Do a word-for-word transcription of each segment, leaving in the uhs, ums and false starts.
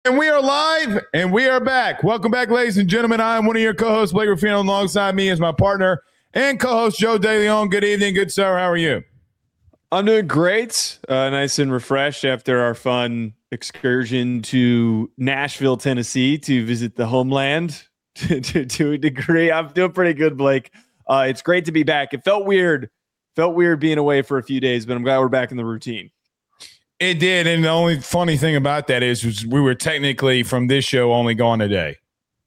And we are live, and we are back. Welcome back, ladies and gentlemen. I am one of your co-hosts, Blake Ruffino. Alongside me is my partner and co-host, Joe DeLeon. Good evening, good sir. How are you? I'm doing great. Uh, nice and refreshed after our fun excursion to Nashville, Tennessee, to visit the homeland to, to, to a degree. I'm doing pretty good, Blake. Uh, it's great to be back. It felt weird. Felt weird being away for a few days, but I'm glad we're back in the routine. It did, and the only funny thing about that is, was we were technically from this show only gone a day.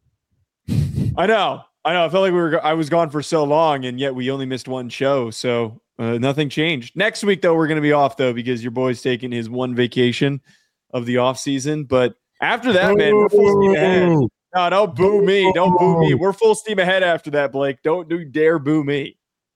I know, I know. I felt like we were. I was gone for so long, and yet we only missed one show, so uh, nothing changed. Next week, though, we're going to be off though because your boy's taking his one vacation of the off season. But after that, man, we're full steam ahead. No, don't boo me. Don't boo me. We're full steam ahead after that, Blake. Don't do dare boo me.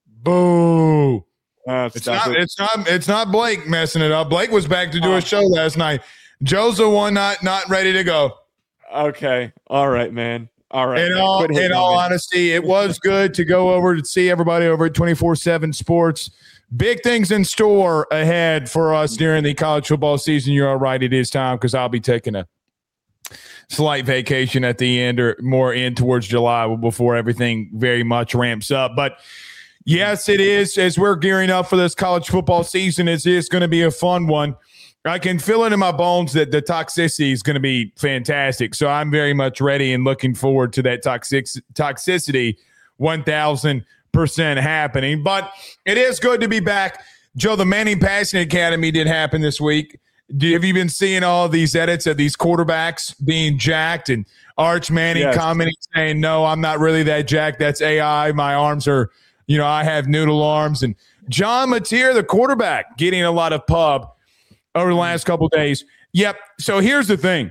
Boo. Uh, it's not. It. It's not. It's not Blake messing it up. Blake was back to do a show last night. Joe's the one not not ready to go. Okay. All right, man. All right. In all, in all honesty, it was good to go over to see everybody over at twenty-four seven Sports. Big things in store ahead for us during the college football season. You're all right. It is time because I'll be taking a slight vacation at the end or more in towards July before everything very much ramps up. But yes, it is. As we're gearing up for this college football season, it is going to be a fun one. I can feel it in my bones that the toxicity is going to be fantastic. So I'm very much ready and looking forward to that toxic toxicity one thousand percent happening. But it is good to be back. Joe, the Manning Passing Academy did happen this week. Have you been seeing all these edits of these quarterbacks being jacked and Arch Manning yes. commenting saying, no, I'm not really that jacked. That's A I. My arms are – You know, I have noodle arms. And John Mateer, the quarterback, getting a lot of pub over the last couple of days. Yep. So here's the thing.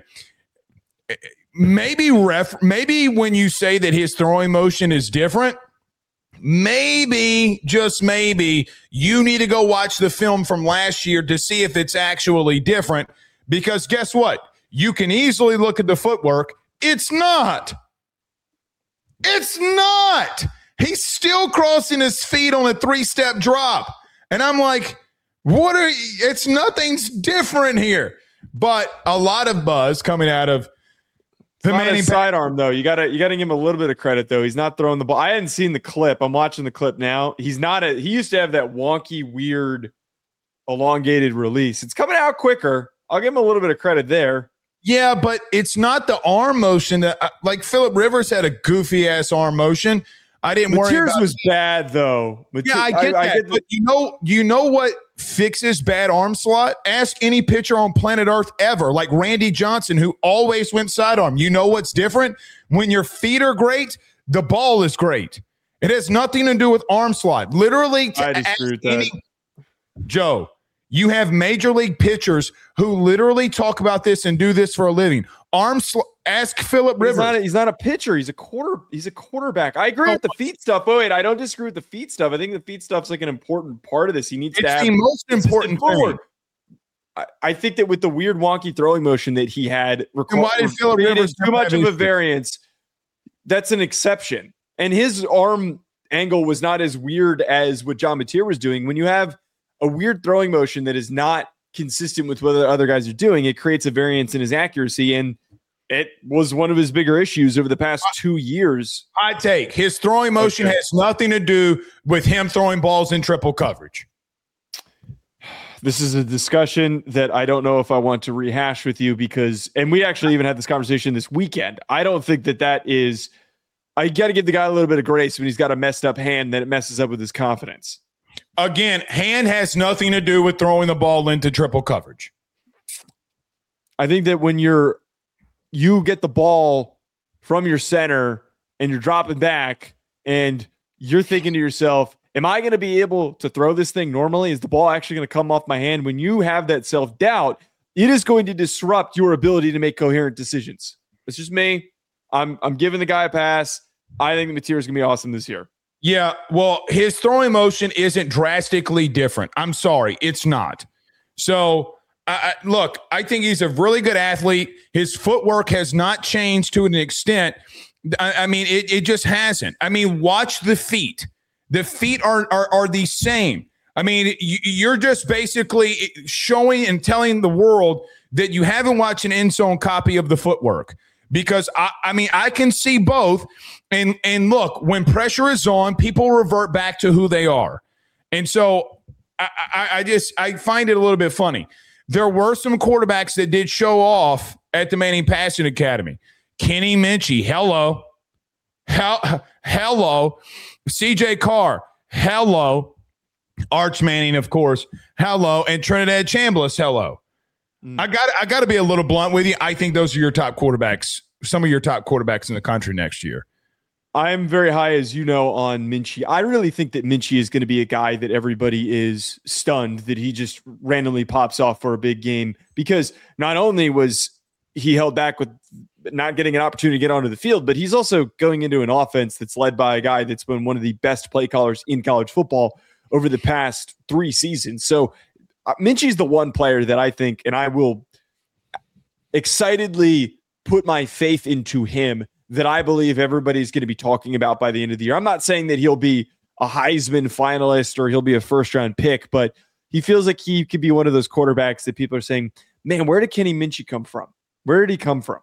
Maybe ref, maybe when you say that his throwing motion is different, maybe, just maybe, you need to go watch the film from last year to see if it's actually different. Because guess what? You can easily look at the footwork. It's not. It's not. He's still crossing his feet on a three-step drop. And I'm like, what are you? It's nothing's different here. But a lot of buzz coming out of the Manning sidearm, though. You gotta you gotta give him a little bit of credit, though. He's not throwing the ball. I hadn't seen the clip. I'm watching the clip now. He's not a he used to have that wonky, weird, elongated release. It's coming out quicker. I'll give him a little bit of credit there. Yeah, but it's not the arm motion that like Phillip Rivers had a goofy ass arm motion. I didn't worry about Mateers was bad though. Mate- yeah, I get I, that. I get but you know, you know what fixes bad arm slot? Ask any pitcher on planet Earth ever, like Randy Johnson, who always went sidearm. You know what's different? When your feet are great, the ball is great. It has nothing to do with arm slot. Literally, I disagree with that. Any, Joe, you have major league pitchers who literally talk about this and do this for a living. Arm slot. Ask Phillip Rivers. He's not, a, he's not a pitcher. He's a quarter. He's a quarterback. I agree oh, with the feet stuff. Oh wait, I don't disagree with the feet stuff. I think the feet stuff's like an important part of this. He needs it's to have the most important thing. I, I think that with the weird wonky throwing motion that he had, and why did Phillip Rivers too much of a variance? That's an exception. And his arm angle was not as weird as what John Mateer was doing. When you have a weird throwing motion that is not consistent with what other guys are doing, it creates a variance in his accuracy. And it was one of his bigger issues over the past two years. I take his throwing motion okay. has nothing to do with him throwing balls in triple coverage. This is a discussion that I don't know if I want to rehash with you because, and we actually even had this conversation this weekend. I don't think that that is, I got to give the guy a little bit of grace when he's got a messed up hand that it messes up with his confidence. Again, hand has nothing to do with throwing the ball into triple coverage. I think that when you're, you get the ball from your center and you're dropping back and you're thinking to yourself, am I going to be able to throw this thing normally? Is the ball actually going to come off my hand? When you have that self-doubt, it is going to disrupt your ability to make coherent decisions. It's just me. I'm I'm giving the guy a pass. I think the Mateer is going to be awesome this year. Yeah, well, his throwing motion isn't drastically different. I'm sorry, it's not. So, I, I, look, I think he's a really good athlete. His footwork has not changed to an extent. I, I mean, it, it just hasn't. I mean, watch the feet. The feet are are, are the same. I mean, you, you're just basically showing and telling the world that you haven't watched an end zone copy of the footwork. Because, I, I mean, I can see both. And, and look, when pressure is on, people revert back to who they are. And so I, I, I just I find it a little bit funny. There were some quarterbacks that did show off at the Manning Passing Academy. Kenny Minchey, hello. Hel- hello. C J Carr, hello. Arch Manning, of course, hello. And Trinidad Chambliss, hello. Mm. I got I got to be a little blunt with you. I think those are your top quarterbacks, some of your top quarterbacks in the country next year. I'm very high, as you know, on Minchey. I really think that Minchey is going to be a guy that everybody is stunned that he just randomly pops off for a big game, because not only was he held back with not getting an opportunity to get onto the field, but he's also going into an offense that's led by a guy that's been one of the best play callers in college football over the past three seasons. So uh, Minchey's the one player that I think, and I will excitedly put my faith into him, that I believe everybody's going to be talking about by the end of the year. I'm not saying that he'll be a Heisman finalist or he'll be a first round pick, but he feels like he could be one of those quarterbacks that people are saying, man, where did Kenny Minchey come from? Where did he come from?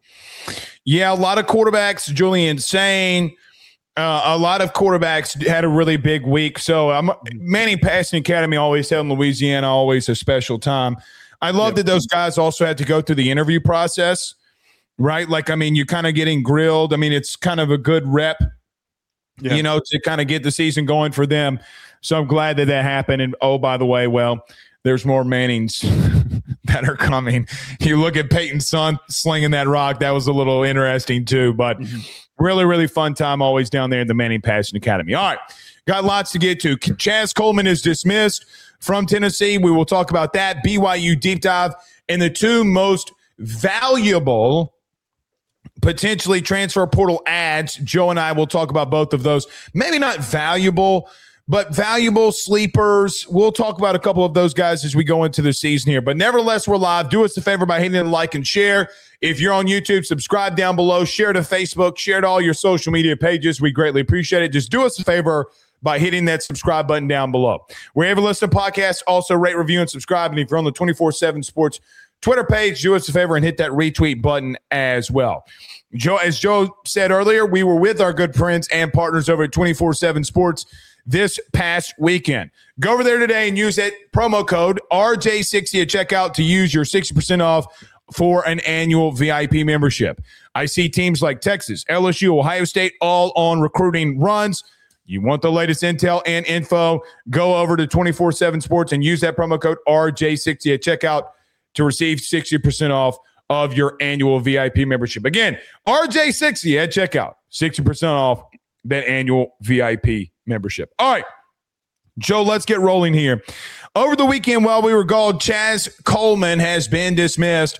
Yeah, a lot of quarterbacks, Julian Sain, uh, a lot of quarterbacks had a really big week. So um, Manning Passing Academy always held in Louisiana, always a special time. I love yep. that those guys also had to go through the interview process. Right? Like, I mean, you're kind of getting grilled. I mean, it's kind of a good rep, yeah. you know, to kind of get the season going for them. So I'm glad that that happened. And, oh, by the way, well, there's more Mannings that are coming. You look at Peyton's son slinging that rock. That was a little interesting, too. But mm-hmm. really, really fun time always down there in the Manning Passing Academy. All right. Got lots to get to. Chaz Coleman is dismissed from Tennessee. We will talk about that. B Y U deep dive. And the two most valuable potentially transfer portal ads. Joe and I will talk about both of those. Maybe not valuable, but valuable sleepers. We'll talk about a couple of those guys as we go into the season here. But nevertheless, we're live. Do us a favor by hitting the like and share. If you're on YouTube, subscribe down below. Share to Facebook. Share to all your social media pages. We greatly appreciate it. Just do us a favor by hitting that subscribe button down below. We're able to listen to podcasts. Also, rate, review, and subscribe. And if you're on the twenty-four seven Sports Twitter page, do us a favor and hit that retweet button as well. Joe, as Joe said earlier, we were with our good friends and partners over at twenty-four seven Sports this past weekend. Go over there today and use that promo code R J sixty at checkout to use your sixty percent off for an annual V I P membership. I see teams like Texas, L S U, Ohio State, all on recruiting runs. You want the latest intel and info, go over to twenty-four seven Sports and use that promo code R J sixty at checkout to receive sixty percent off of your annual V I P membership. Again, R J sixty at checkout, sixty percent off that annual V I P membership. All right, Joe, let's get rolling here. Over the weekend while we were gone, Chaz Coleman has been dismissed,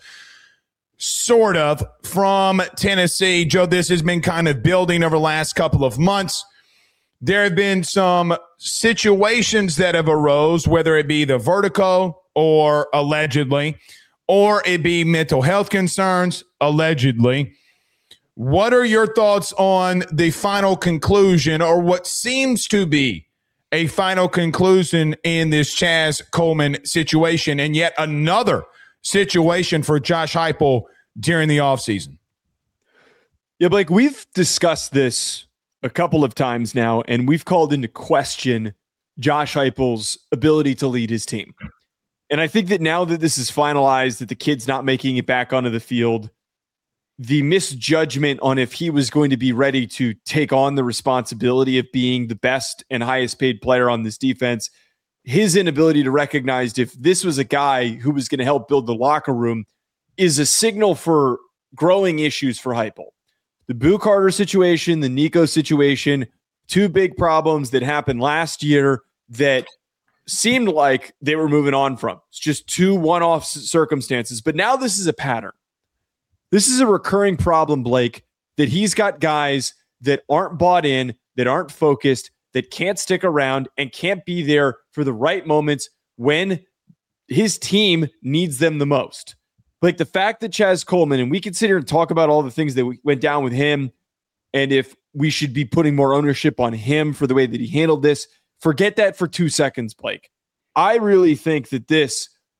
sort of, from Tennessee. Joe, this has been kind of building over the last couple of months. There have been some situations that have arose, whether it be the vertigo or allegedly, or it be mental health concerns, allegedly. What are your thoughts on the final conclusion, or what seems to be a final conclusion in this Chaz Coleman situation, and yet another situation for Josh Heupel during the offseason? Yeah, Blake, we've discussed this a couple of times now, and we've called into question Josh Heupel's ability to lead his team. And I think that now that this is finalized, that the kid's not making it back onto the field, the misjudgment on if he was going to be ready to take on the responsibility of being the best and highest paid player on this defense, his inability to recognize if this was a guy who was going to help build the locker room, is a signal for growing issues for Heupel. The Boo Carter situation, the Nico situation, two big problems that happened last year that seemed like they were moving on from. It's just two one-off circumstances. But now this is a pattern. This is a recurring problem, Blake, that he's got guys that aren't bought in, that aren't focused, that can't stick around and can't be there for the right moments when his team needs them the most. Like the fact that Chaz Coleman, and we can sit here and talk about all the things that went down with him, and if we should be putting more ownership on him for the way that he handled this, forget that for two seconds, Blake. I really think that this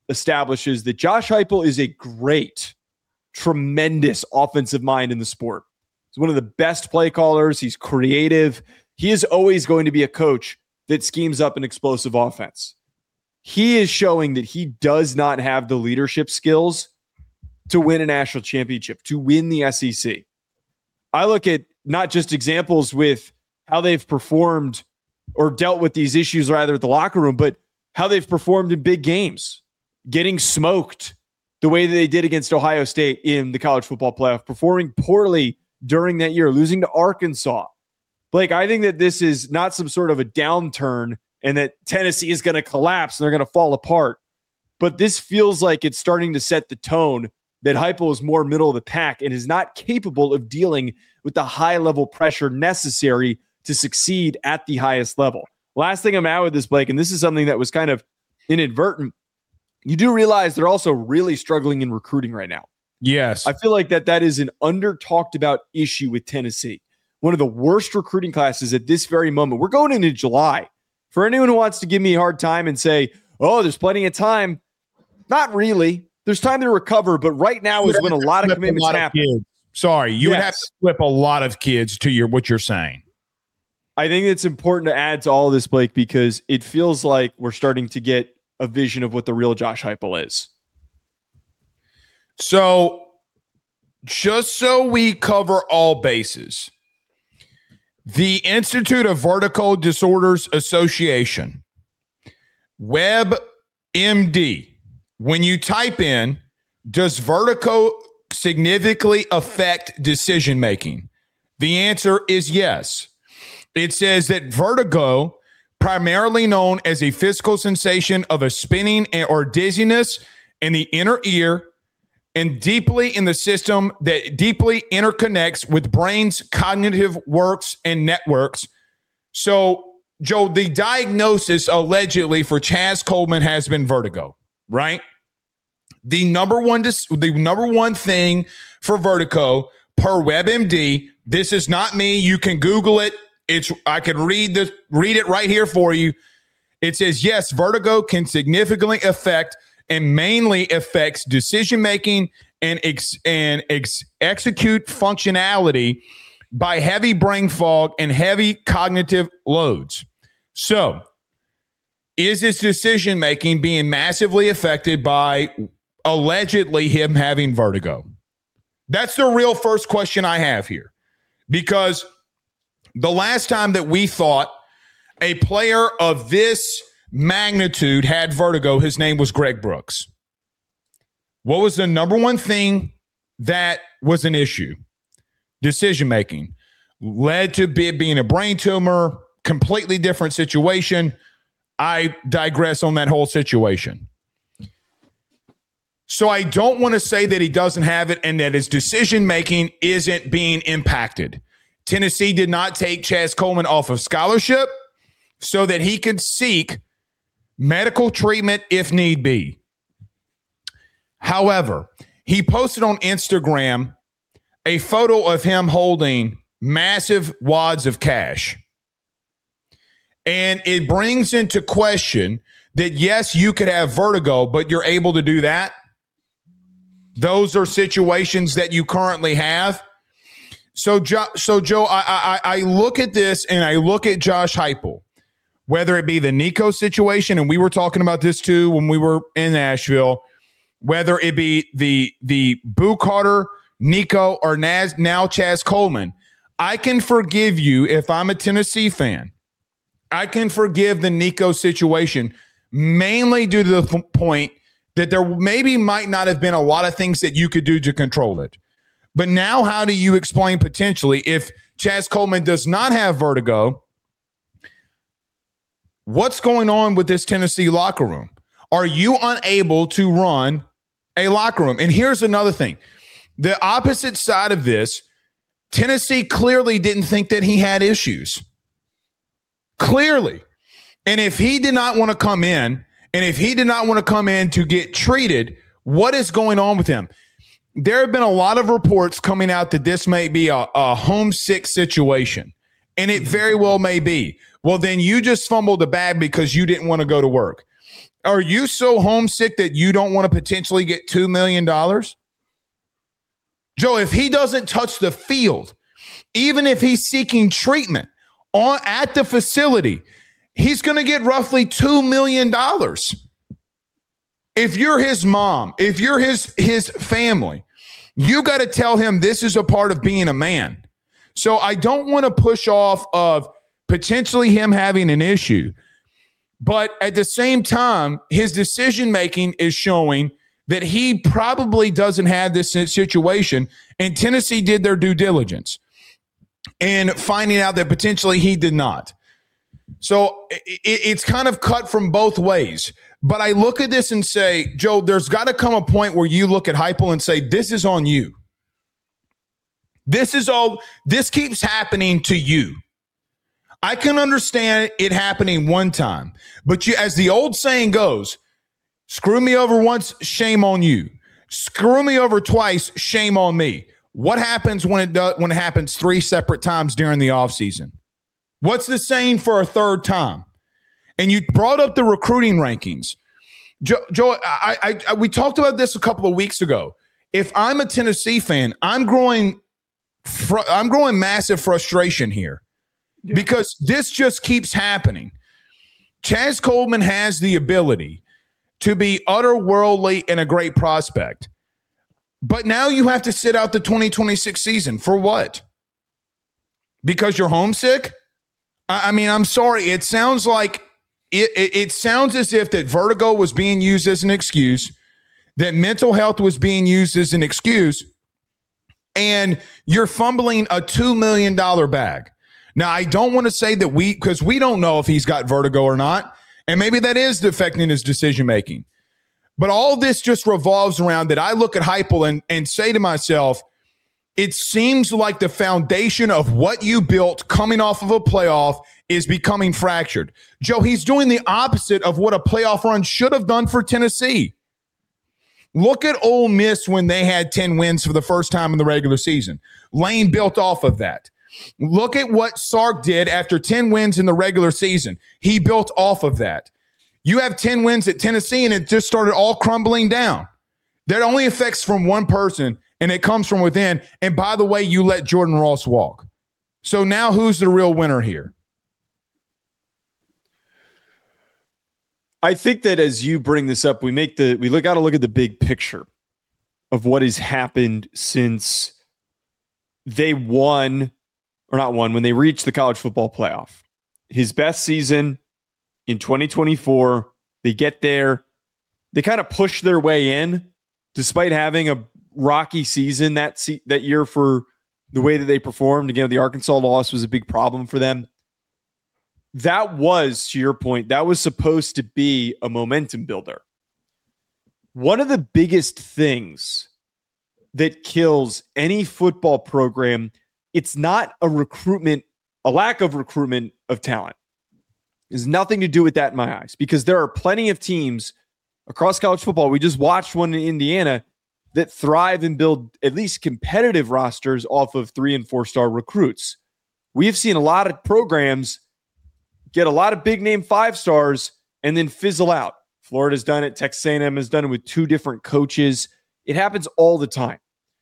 establishes that Josh Heupel is a great, tremendous offensive mind in the sport. He's one of the best play callers. He's creative. He is always going to be a coach that schemes up an explosive offense. He is showing that he does not have the leadership skills to win a national championship, to win the S E C. I look at not just examples with how they've performed or dealt with these issues rather at the locker room, but how they've performed in big games, getting smoked the way that they did against Ohio State in the college football playoff, performing poorly during that year, losing to Arkansas. Blake, I think that this is not some sort of a downturn and that Tennessee is going to collapse and they're going to fall apart. But this feels like it's starting to set the tone that Heupel is more middle of the pack and is not capable of dealing with the high-level pressure necessary to succeed at the highest level. Last thing I'm at with this, Blake, and this is something that was kind of inadvertent. You do realize they're also really struggling in recruiting right now. Yes. I feel like that that is an under-talked about issue with Tennessee. One of the worst recruiting classes at this very moment. We're going into July. For anyone who wants to give me a hard time and say, oh, there's plenty of time. Not really. There's time to recover, but right now is when a lot of commitments happen. Sorry, you yes. would have to flip a lot of kids to your what you're saying. I think it's important to add to all of this, Blake, because it feels like we're starting to get a vision of what the real Josh Heupel is. So, just so we cover all bases, the Institute of Vertigo Disorders Association, WebMD, when you type in, does vertigo significantly affect decision making? The answer is yes. It says that vertigo, primarily known as a physical sensation of a spinning or dizziness in the inner ear and deeply in the system that deeply interconnects with brain's cognitive works and networks. So, Joe, the diagnosis allegedly for Chaz Coleman has been vertigo, right? The number one, the number one thing for vertigo per WebMD. This is not me. You can Google it. It's I can read this, read it right here for you. It says, yes, vertigo can significantly affect and mainly affects decision making and ex, and ex, execute functionality by heavy brain fog and heavy cognitive loads. So, is this decision making being massively affected by allegedly him having vertigo? That's the real first question I have here, because the last time that we thought a player of this magnitude had vertigo, his name was Greg Brooks. What was the number one thing that was an issue? Decision-making. Led to be, being a brain tumor, completely different situation. I digress on that whole situation. So I don't want to say that he doesn't have it and that his decision-making isn't being impacted. Tennessee did not take Chaz Coleman off of scholarship so that he could seek medical treatment if need be. However, he posted on Instagram a photo of him holding massive wads of cash. And it brings into question that, yes, you could have vertigo, but you're able to do that. Those are situations that you currently have. So, jo- so Joe, I, I I look at this and I look at Josh Heupel, whether it be the Nico situation, and we were talking about this too when we were in Nashville, whether it be the the Boo Carter, Nico, or Naz, now Chaz Coleman. I can forgive you if I'm a Tennessee fan. I can forgive the Nico situation mainly due to the f- point that there maybe might not have been a lot of things that you could do to control it. But now how do you explain potentially if Chaz Coleman does not have vertigo, what's going on with this Tennessee locker room? Are you unable to run a locker room? And here's another thing. The opposite side of this, Tennessee clearly didn't think that he had issues. Clearly. And if he did not want to come in, and if he did not want to come in to get treated, what is going on with him? There have been a lot of reports coming out that this may be a, a homesick situation, and it very well may be. Well, then you just fumbled the bag because you didn't want to go to work. Are you so homesick that you don't want to potentially get two million dollars? Joe, if he doesn't touch the field, even if he's seeking treatment on at the facility, he's going to get roughly two million dollars. If you're his mom, if you're his, his family, you got to tell him this is a part of being a man. So I don't want to push off of potentially him having an issue. But at the same time, his decision-making is showing that he probably doesn't have this situation, and Tennessee did their due diligence in finding out that potentially he did not. So it, it's kind of cut from both ways. But I look at this and say, Joe, there's got to come a point where you look at Heupel and say, this is on you. This is all, this keeps happening to you. I can understand it happening one time, but you, as the old saying goes, screw me over once, shame on you. Screw me over twice, shame on me. What happens when it does, when it happens three separate times during the offseason? What's the saying for a third time? And you brought up the recruiting rankings. Joe, Joe I, I, I, we talked about this a couple of weeks ago. If I'm a Tennessee fan, I'm growing, fr- I'm growing massive frustration here. Because this just keeps happening. Chaz Coleman has the ability to be otherworldly and a great prospect. But now you have to sit out the twenty twenty-six season. For what? Because you're homesick? I, I mean, I'm sorry. It sounds like it, it, it sounds as if that vertigo was being used as an excuse, that mental health was being used as an excuse, and you're fumbling a two million dollars bag. Now, I don't want to say that we, because we don't know if he's got vertigo or not, and maybe that is affecting his decision-making. But all this just revolves around that I look at Heupel and, and say to myself, it seems like the foundation of what you built coming off of a playoff is becoming fractured. Joe, he's doing the opposite of what a playoff run should have done for Tennessee. Look at Ole Miss when they had ten wins for the first time in the regular season. Lane built off of that. Look at what Sark did after ten wins in the regular season. He built off of that. You have ten wins at Tennessee, and it just started all crumbling down. That only affects from one person, and it comes from within. And by the way, you let Jordan Ross walk. So now who's the real winner here? I think that as you bring this up, we make the we look got to look at the big picture of what has happened since they won. Or not one, when they reached the college football playoff. His best season in twenty twenty-four, they get there. They kind of push their way in, despite having a rocky season that se- that year for the way that they performed. Again, the Arkansas loss was a big problem for them. That was, to your point, that was supposed to be a momentum builder. One of the biggest things that kills any football program, it's not a recruitment, a lack of recruitment of talent. There's nothing to do with that in my eyes, because there are plenty of teams across college football. We just watched one in Indiana that thrive and build at least competitive rosters off of three and four star recruits. We have seen a lot of programs get a lot of big name five stars and then fizzle out. Florida's done it. Texas A and M has done it with two different coaches. It happens all the time.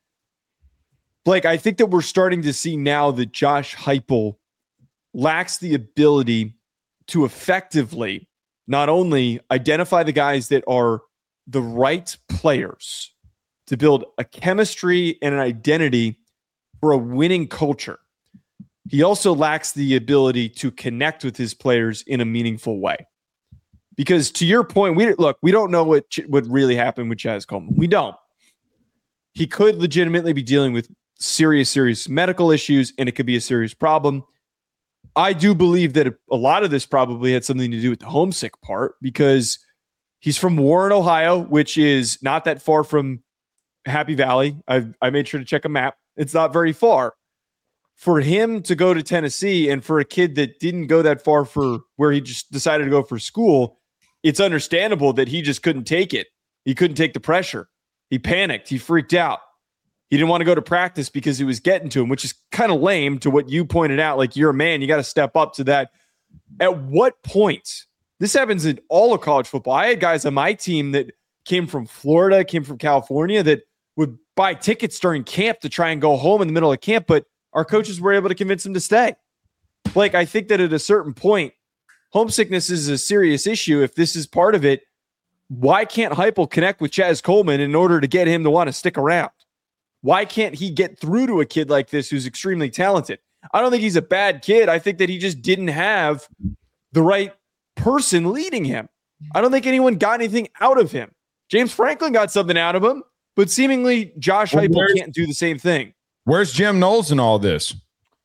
Blake, I think that we're starting to see now that Josh Heupel lacks the ability to effectively not only identify the guys that are the right players to build a chemistry and an identity for a winning culture. He also lacks the ability to connect with his players in a meaningful way. Because to your point, we look, we don't know what what really happened with Chaz Coleman. We don't. He could legitimately be dealing with serious, serious medical issues, and it could be a serious problem. I do believe that a lot of this probably had something to do with the homesick part, because he's from Warren, Ohio, which is not that far from Happy Valley. I I made sure to check a map. It's not very far. For him to go to Tennessee, and for a kid that didn't go that far for where he just decided to go for school, it's understandable that he just couldn't take it. He couldn't take the pressure. He panicked. He freaked out. He didn't want to go to practice because it was getting to him, which is kind of lame to what you pointed out. Like, you're a man, you got to step up to that. At what point This happens in all of college football. I had guys on my team that came from Florida, came from California, that would buy tickets during camp to try and go home in the middle of camp, but our coaches were able to convince them to stay. Like, I think that at a certain point, homesickness is a serious issue. If this is part of it, why can't Heupel connect with Chaz Coleman in order to get him to want to stick around? Why can't he get through to a kid like this who's extremely talented? I don't think he's a bad kid. I think that he just didn't have the right person leading him. I don't think anyone got anything out of him. James Franklin got something out of him, but seemingly Josh well, Heupel can't do the same thing. Where's Jim Knowles in all this?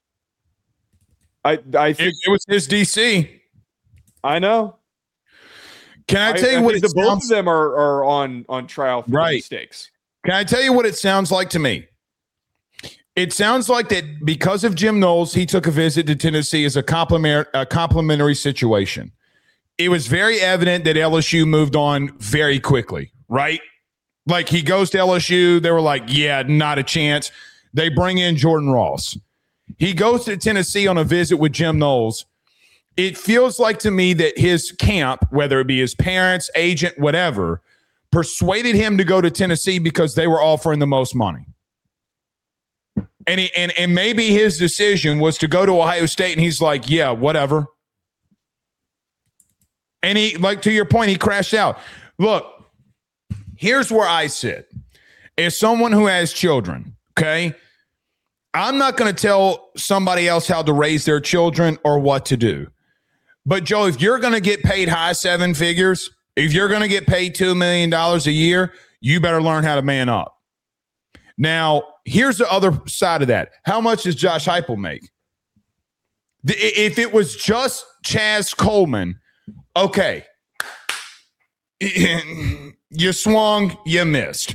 I I think it, it was his D C. I know. Can I tell I, you I what it the sounds, both of them are are on on trial for right. mistakes? Can I tell you what it sounds like to me? It sounds like that because of Jim Knowles, he took a visit to Tennessee as a compliment a complimentary situation. It was very evident that L S U moved on very quickly, right? Like he goes to L S U, they were like, yeah, not a chance. They bring in Jordan Ross. He goes to Tennessee on a visit with Jim Knowles. It feels like to me that his camp, whether it be his parents, agent, whatever, persuaded him to go to Tennessee because they were offering the most money. And, he, and, and maybe his decision was to go to Ohio State, and he's like, yeah, whatever. And he, like to your point, he crashed out. Look, here's where I sit. As someone who has children, okay, I'm not going to tell somebody else how to raise their children or what to do. But, Joe, if you're going to get paid high seven figures, if you're going to get paid two million dollars a year, you better learn how to man up. Now, here's the other side of that. How much does Josh Heupel make? If it was just Chaz Coleman, okay, you swung, you missed.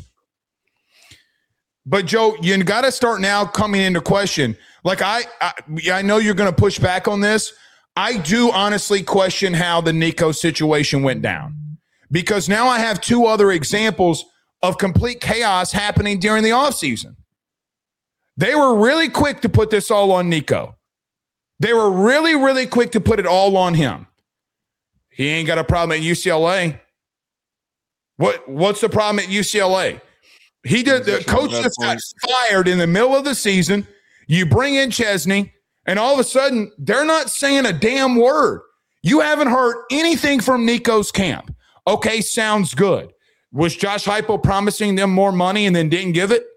But, Joe, you got to start now coming into question. Like, I, I, I know you're going to push back on this. I do honestly question how the Nico situation went down. Because now I have two other examples of complete chaos happening during the offseason. They were really quick to put this all on Nico. They were really, really quick to put it all on him. He ain't got a problem at U C L A. What, what's the problem at U C L A? He did. The coach just got fired in the middle of the season. You bring in Chesney, and all of a sudden, they're not saying a damn word. You haven't heard anything from Nico's camp. Okay, sounds good. Was Josh Heupel promising them more money and then didn't give it?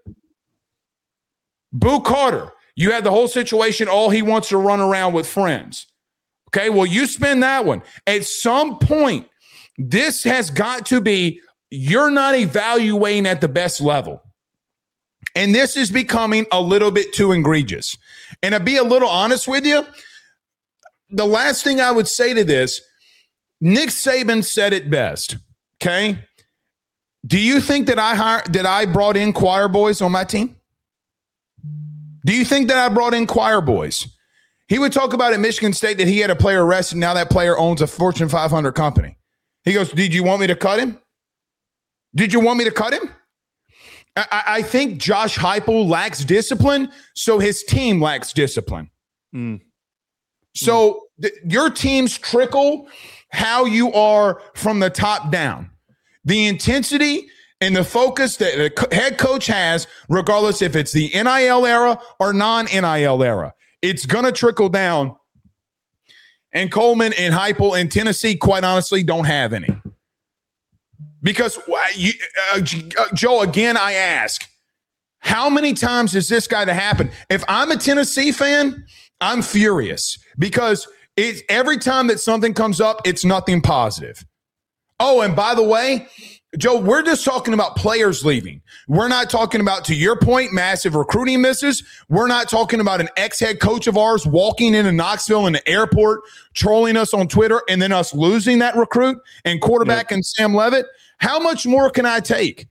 Boo Carter, you had the whole situation. All he wants to run around with friends. Okay, well, you spend that one. At some point, this has got to be, you're not evaluating at the best level. And this is becoming a little bit too egregious. And to be a little honest with you, the last thing I would say to this, Nick Saban said it best, okay? Do you think that I hired, that I brought in choir boys on my team? Do you think that I brought in choir boys? He would talk about at Michigan State that he had a player arrested. Now that player owns a Fortune five hundred company. He goes, did you want me to cut him? Did you want me to cut him? I, I think Josh Heupel lacks discipline, so his team lacks discipline. Mm. So mm. Th- your teams trickle how you are from the top down. The intensity and the focus that the co- head coach has, regardless if it's the N I L era or non-N I L era, it's going to trickle down. And Coleman and Heupel in Tennessee, quite honestly, don't have any. Because, you, uh, Joe, again, I ask, how many times is this guy to happen? If I'm a Tennessee fan, I'm furious because it's every time that something comes up, it's nothing positive. Oh, and by the way, Joe, we're just talking about players leaving. We're not talking about, to your point, massive recruiting misses. We're not talking about an ex-head coach of ours walking into Knoxville in the airport, trolling us on Twitter, and then us losing that recruit and quarterback yep. and Sam Levitt. How much more can I take?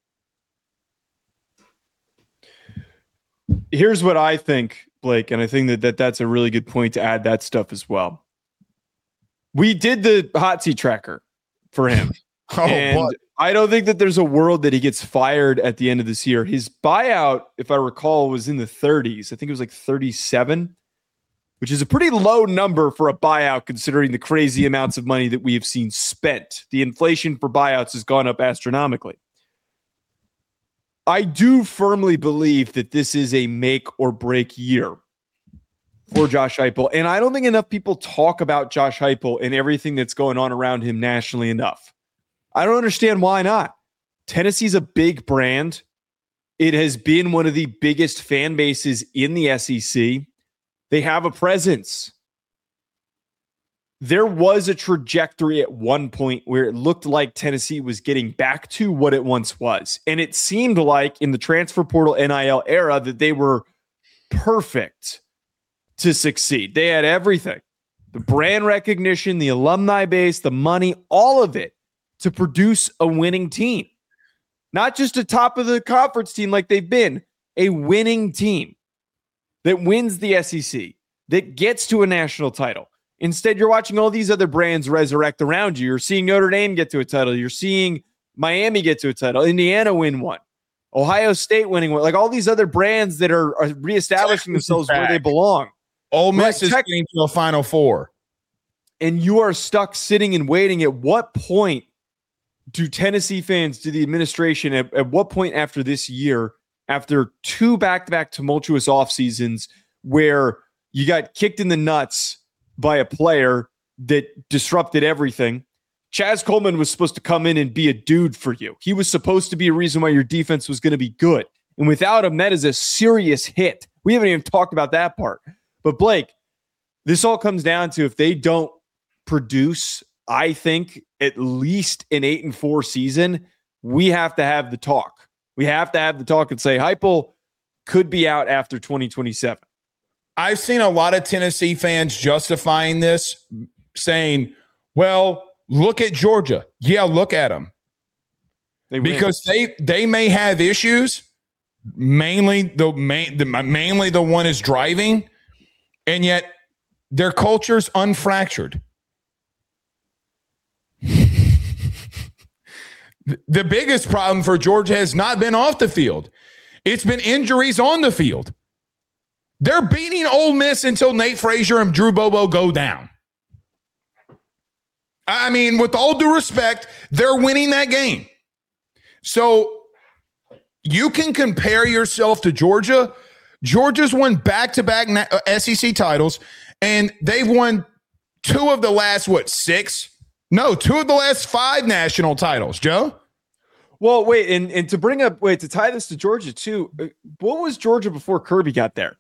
Here's what I think, Blake, and I think that, that that's a really good point to add that stuff as well. We did the hot seat tracker for him. oh, and what? I don't think that there's a world that he gets fired at the end of this year. His buyout, if I recall, was in the thirties. I think it was like thirty-seven. It which is a pretty low number for a buyout considering the crazy amounts of money that we have seen spent. The inflation for buyouts has gone up astronomically. I do firmly believe that this is a make or break year for Josh Heupel. And I don't think enough people talk about Josh Heupel and everything that's going on around him nationally enough. I don't understand why not. Tennessee's a big brand. It has been one of the biggest fan bases in the S E C. They have a presence. There was a trajectory at one point where it looked like Tennessee was getting back to what it once was. And it seemed like in the transfer portal N I L era that they were perfect to succeed. They had everything. The brand recognition, the alumni base, the money, all of it to produce a winning team. Not just a top of the conference team like they've been, a winning team that wins the S E C, that gets to a national title. Instead, you're watching all these other brands resurrect around you. You're seeing Notre Dame get to a title. You're seeing Miami get to a title. Indiana win one. Ohio State winning one. Like all these other brands that are, are reestablishing Texas themselves where they belong. Ole Miss right, is Tech- getting to a Final Four. And you are stuck sitting and waiting. At what point do Tennessee fans, do the administration, at, at what point after this year, after two back-to-back tumultuous off seasons where you got kicked in the nuts by a player that disrupted everything, Chaz Coleman was supposed to come in and be a dude for you. He was supposed to be a reason why your defense was going to be good. And without him, that is a serious hit. We haven't even talked about that part. But Blake, this all comes down to if they don't produce, I think, at least an eight and four season, we have to have the talk. We have to have the talk and say Heupel could be out after twenty twenty-seven. I've seen a lot of Tennessee fans justifying this, saying, well, look at Georgia. Yeah, look at them. They because they they may have issues. Mainly the main the mainly the one is driving, and yet their culture's unfractured. The biggest problem for Georgia has not been off the field. It's been injuries on the field. They're beating Ole Miss until Nate Frazier and Drew Bobo go down. I mean, with all due respect, they're winning that game. So you can compare yourself to Georgia. Georgia's won back-to-back S E C titles, and they've won two of the last, what, six? No, two of the last five national titles, Joe. Well, wait, and, and to bring up, wait, to tie this to Georgia, too, what was Georgia before Kirby got there?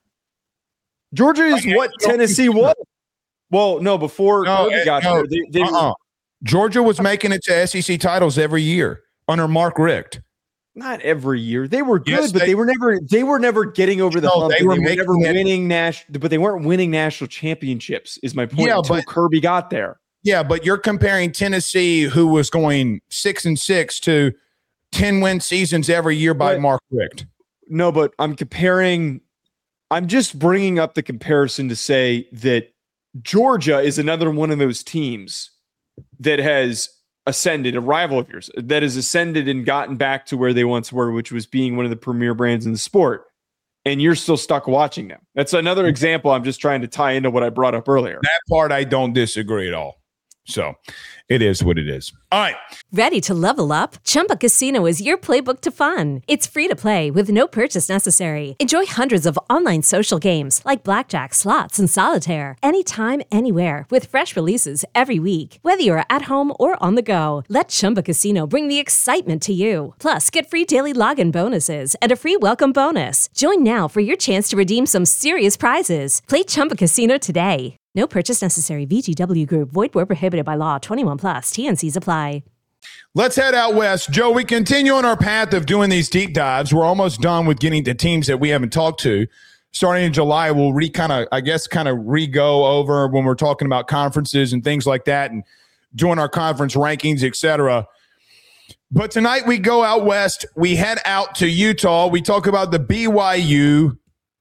Georgia is okay, what Tennessee was. Well, no, before no, Kirby got no, there. They, they uh-uh. were, Georgia was making it to S E C titles every year under Mark Richt. Not every year. They were good, yes, but they, they were never they were never getting over the no, hump. They were, they were never winning national, but they weren't winning national championships, is my point, yeah, until but, Kirby got there. Yeah, but you're comparing Tennessee, who was going six and six, to ten win seasons every year by but, Mark Richt. No, but I'm comparing. I'm just bringing up the comparison to say that Georgia is another one of those teams that has ascended, a rival of yours, that has ascended and gotten back to where they once were, which was being one of the premier brands in the sport. And you're still stuck watching them. That's another example. I'm just trying to tie into what I brought up earlier. That part I don't disagree at all. So it is what it is. All right. Ready to level up? Chumba Casino is your playbook to fun. It's free to play with no purchase necessary. Enjoy hundreds of online social games like blackjack, slots, and solitaire anytime, anywhere with fresh releases every week. Whether you're at home or on the go, let Chumba Casino bring the excitement to you. Plus, get free daily login bonuses and a free welcome bonus. Join now for your chance to redeem some serious prizes. Play Chumba Casino today. No purchase necessary. V G W Group. Void where prohibited by law. twenty-one plus. T N Cs apply. Let's head out west. Joe, we continue on our path of doing these deep dives. We're almost done with getting to teams that we haven't talked to. Starting in July, we'll re kind of, I guess, kind of re-go over when we're talking about conferences and things like that and doing our conference rankings, et cetera. But tonight we go out west. We head out to Utah. We talk about the B Y U.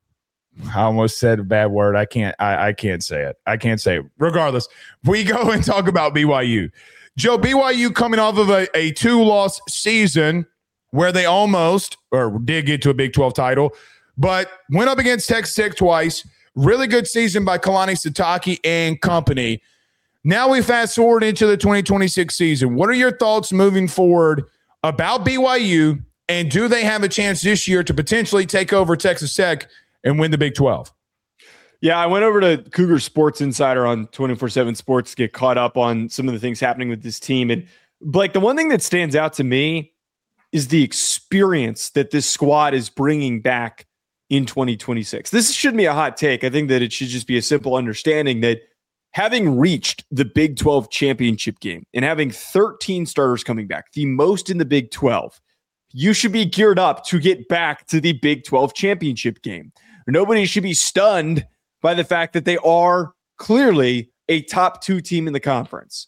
I almost said a bad word. I can't. I, I can't say it. I can't say it. Regardless, we go and talk about B Y U. Joe, B Y U coming off of a, a two-loss season where they almost or did get to a Big twelve title, but went up against Texas Tech twice, Really good season by Kalani Sitake and company. Now we fast forward into the twenty twenty-six season. What are your thoughts moving forward about B Y U, and do they have a chance this year to potentially take over Texas Tech and win the Big twelve? Yeah, I went over to Cougar Sports Insider on twenty-four seven Sports to get caught up on some of the things happening with this team. And Blake, the one thing that stands out to me is the experience that this squad is bringing back in twenty twenty-six. This shouldn't be a hot take. I think that it should just be a simple understanding that having reached the Big twelve championship game and having thirteen starters coming back, the most in the Big twelve, you should be geared up to get back to the Big twelve championship game. Nobody should be stunned by the fact that they are clearly a top two team in the conference.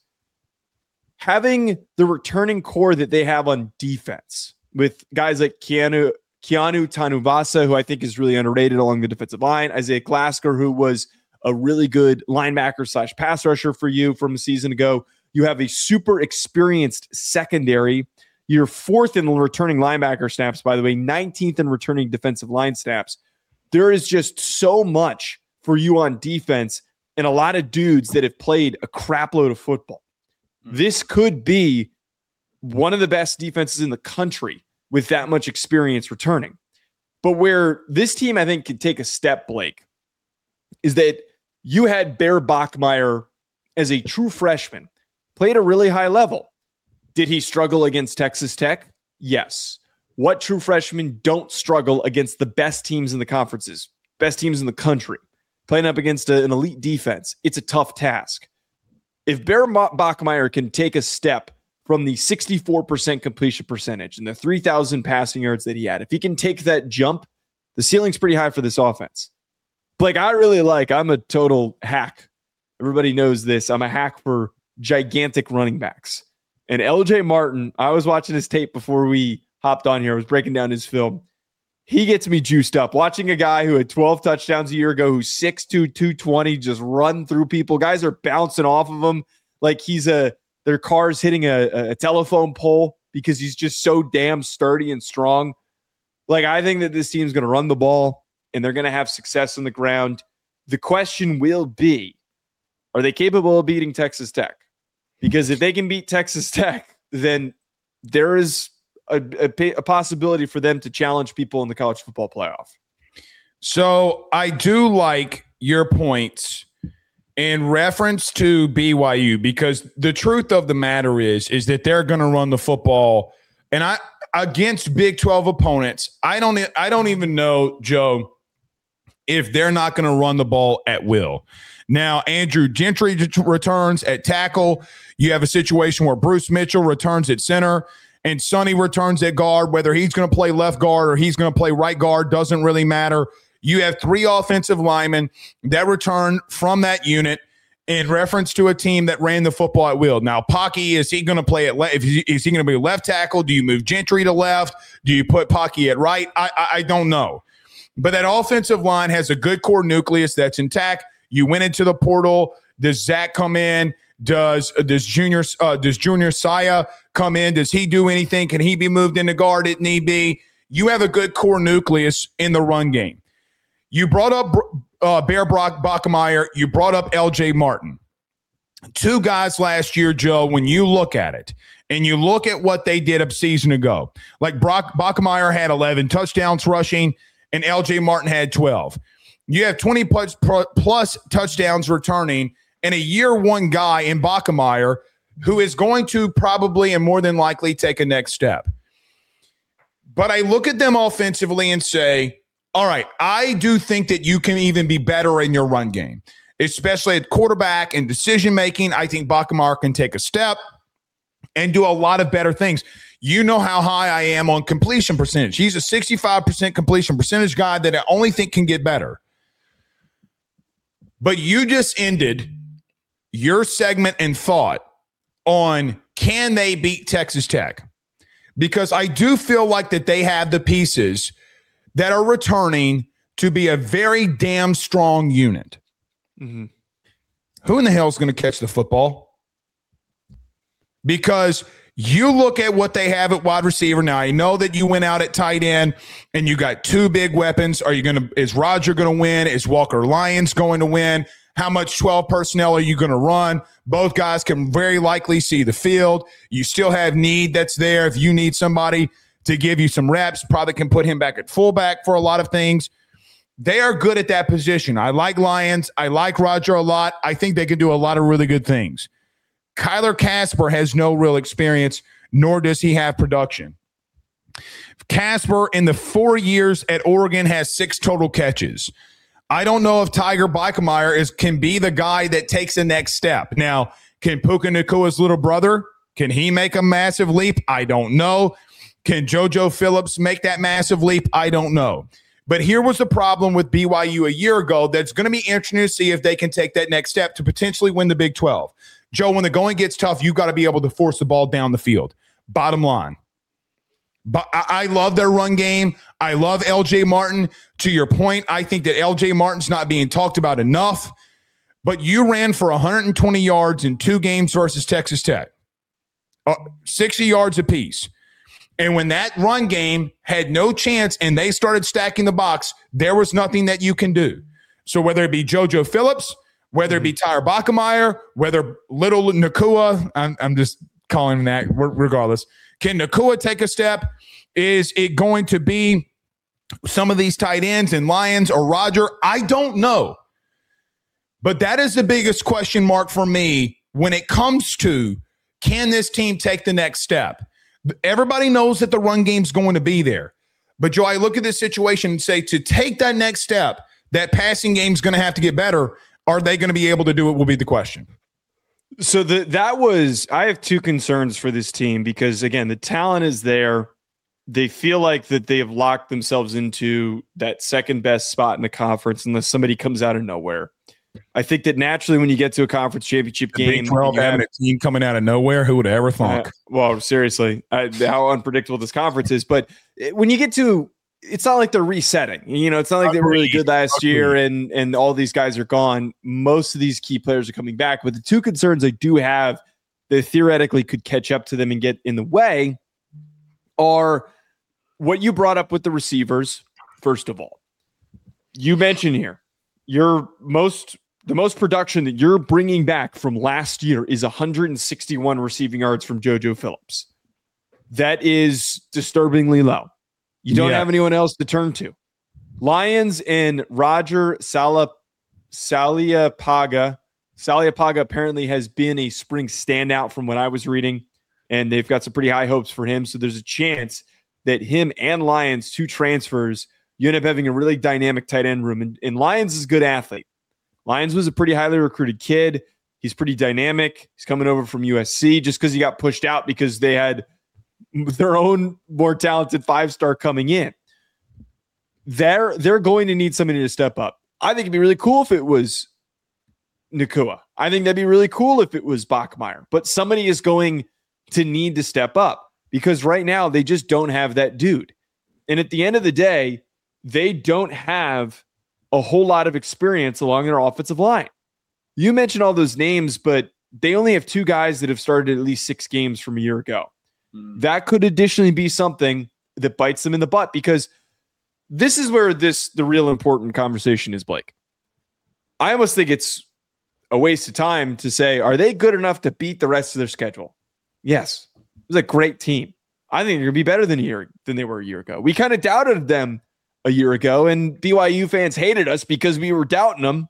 Having the returning core that they have on defense with guys like Keanu, Keanu Tanuvasa, who I think is really underrated along the defensive line, Isaiah Glasker, who was a really good linebacker slash pass rusher for you from a season ago. You have a super experienced secondary. You're fourth in returning linebacker snaps, by the way, nineteenth in returning defensive line snaps. There is just so much for you on defense and a lot of dudes that have played a crap load of football. This could be one of the best defenses in the country with that much experience returning. But where this team, I think, could take a step, Blake, is that you had Bear Bachmeier as a true freshman, played a really high level. Did he struggle against Texas Tech? Yes. What true freshmen don't struggle against the best teams in the conferences, best teams in the country? Playing up against a, an elite defense, it's a tough task. If Bear Bachmeier can take a step from the sixty-four percent completion percentage and the three thousand passing yards that he had, if he can take that jump, the ceiling's pretty high for this offense. Blake, I really like, I'm a total hack. Everybody knows this. I'm a hack for gigantic running backs. And L J Martin, I was watching his tape before we hopped on here. I was breaking down his film. He gets me juiced up. Watching a guy who had twelve touchdowns a year ago, who's six two, two twenty, just run through people. Guys are bouncing off of him like he's a, their car's hitting a, a telephone pole because he's just so damn sturdy and strong. Like, I think that this team's going to run the ball and they're going to have success on the ground. The question will be, are they capable of beating Texas Tech? Because if they can beat Texas Tech, then there is A, a, a possibility for them to challenge people in the college football playoff. So I do like your points in reference to B Y U, because the truth of the matter is, is that they're going to run the football, and I against Big twelve opponents. I don't, I don't even know, Joe, if they're not going to run the ball at will. Now, Andrew Gentry returns at tackle. You have a situation where Bruce Mitchell returns at center, and Sonny returns at guard. Whether he's going to play left guard or he's going to play right guard doesn't really matter. You have three offensive linemen that return from that unit in reference to a team that ran the football at will. Now, Pocky, is he going to play at left? Is he going to be left tackle? Do you move Gentry to left? Do you put Pocky at right? I, I, I don't know. But that offensive line has a good core nucleus that's intact. You went into the portal. Does Zach come in? Does does Junior uh, does Junior Saya come in? Does he do anything? Can he be moved into guard if need be? You have a good core nucleus in the run game. You brought up uh, Bear Brock Bachmeier. You brought up L J Martin. Two guys last year, Joe, when you look at it and you look at what they did a season ago, like Brock Bachmeier had eleven touchdowns rushing and L J Martin had twelve. You have twenty plus, plus touchdowns returning and a year one guy in Bachmeier who is going to probably and more than likely take a next step. But I look at them offensively and say, all right, I do think that you can even be better in your run game, especially at quarterback and decision-making. I think Bachmeier can take a step and do a lot of better things. You know how high I am on completion percentage. He's a sixty-five percent completion percentage guy that I only think can get better. But you just ended your segment and thought on, can they beat Texas Tech? Because I do feel like that they have the pieces that are returning to be a very damn strong unit. Mm-hmm. Who in the hell is going to catch the football? Because You look at what they have at wide receiver. Now, I know that you went out at tight end and you got two big weapons. Are you going to, is Roger going to win? Is Walker Lyons going to win? How much twelve personnel are you going to run? Both guys can very likely see the field. You still have need that's there. If you need somebody to give you some reps, probably can put him back at fullback for a lot of things. They are good at that position. I like Lyons. I like Roger a lot. I think they can do a lot of really good things. Kyler Casper has no real experience, nor does he have production. Casper, in the four years at Oregon, has six total catches. I don't know if Tiger Bachmeier is can be the guy that takes the next step. Now, can Puka Nakua's little brother, can he make a massive leap? I don't know. Can JoJo Phillips make that massive leap? I don't know. But here was the problem with B Y U a year ago that's going to be interesting to see if they can take that next step to potentially win the Big twelve. Joe, when the going gets tough, you've got to be able to force the ball down the field. Bottom line. But I love their run game. I love L J Martin. To your point, I think that L J Martin's not being talked about enough. But you ran for one hundred twenty yards in two games versus Texas Tech. Uh, sixty yards apiece. And when that run game had no chance and they started stacking the box, there was nothing that you can do. So whether it be JoJo Phillips, whether it be Tyler Bachmeier, whether little Nakua, I'm, I'm just calling him that regardless. Can Nakua take a step? Is it going to be some of these tight ends and Lyons or Roger? I don't know. But that is the biggest question mark for me when it comes to, can this team take the next step? Everybody knows that the run game's going to be there. But, Joe, I look at this situation and say, to take that next step, that passing game's going to have to get better. Are they going to be able to do it will be the question. So the, that was – I have two concerns for this team because, again, the talent is there. They feel like that they have locked themselves into that second-best spot in the conference unless somebody comes out of nowhere. I think that naturally when you get to a conference championship the game, Big twelve having a team coming out of nowhere, who would have ever thought? Uh, well, seriously, uh, how unpredictable this conference is. But when you get to, it's not like they're resetting. You know, it's not like they were really good last year and and all these guys are gone. Most of these key players are coming back. But the two concerns I do have that theoretically could catch up to them and get in the way are what you brought up with the receivers. First of all, you mentioned here your most. The most production that you're bringing back from last year is one hundred sixty-one receiving yards from JoJo Phillips. That is disturbingly low. You don't yeah. have anyone else to turn to. Lyons and Roger Sala, Saliapaga. Saliapaga apparently has been a spring standout from what I was reading, and they've got some pretty high hopes for him. So there's a chance that him and Lyons, two transfers, you end up having a really dynamic tight end room. And, and Lyons is a good athlete. Lyons was a pretty highly recruited kid. He's pretty dynamic. He's coming over from U S C just because he got pushed out because they had their own more talented five-star coming in. They're, they're going to need somebody to step up. I think it'd be really cool if it was Nakua. I think that'd be really cool if it was Bachmeier. But somebody is going to need to step up because right now they just don't have that dude. And at the end of the day, they don't have a whole lot of experience along their offensive line. You mentioned all those names, but they only have two guys that have started at least six games from a year ago. Mm. That could additionally be something that bites them in the butt because this is where this the real important conversation is, Blake. I almost think it's a waste of time to say, are they good enough to beat the rest of their schedule? Yes. It was a great team. I think they're going to be better than a year than they were a year ago. We kind of doubted them a year ago, and B Y U fans hated us because we were doubting them.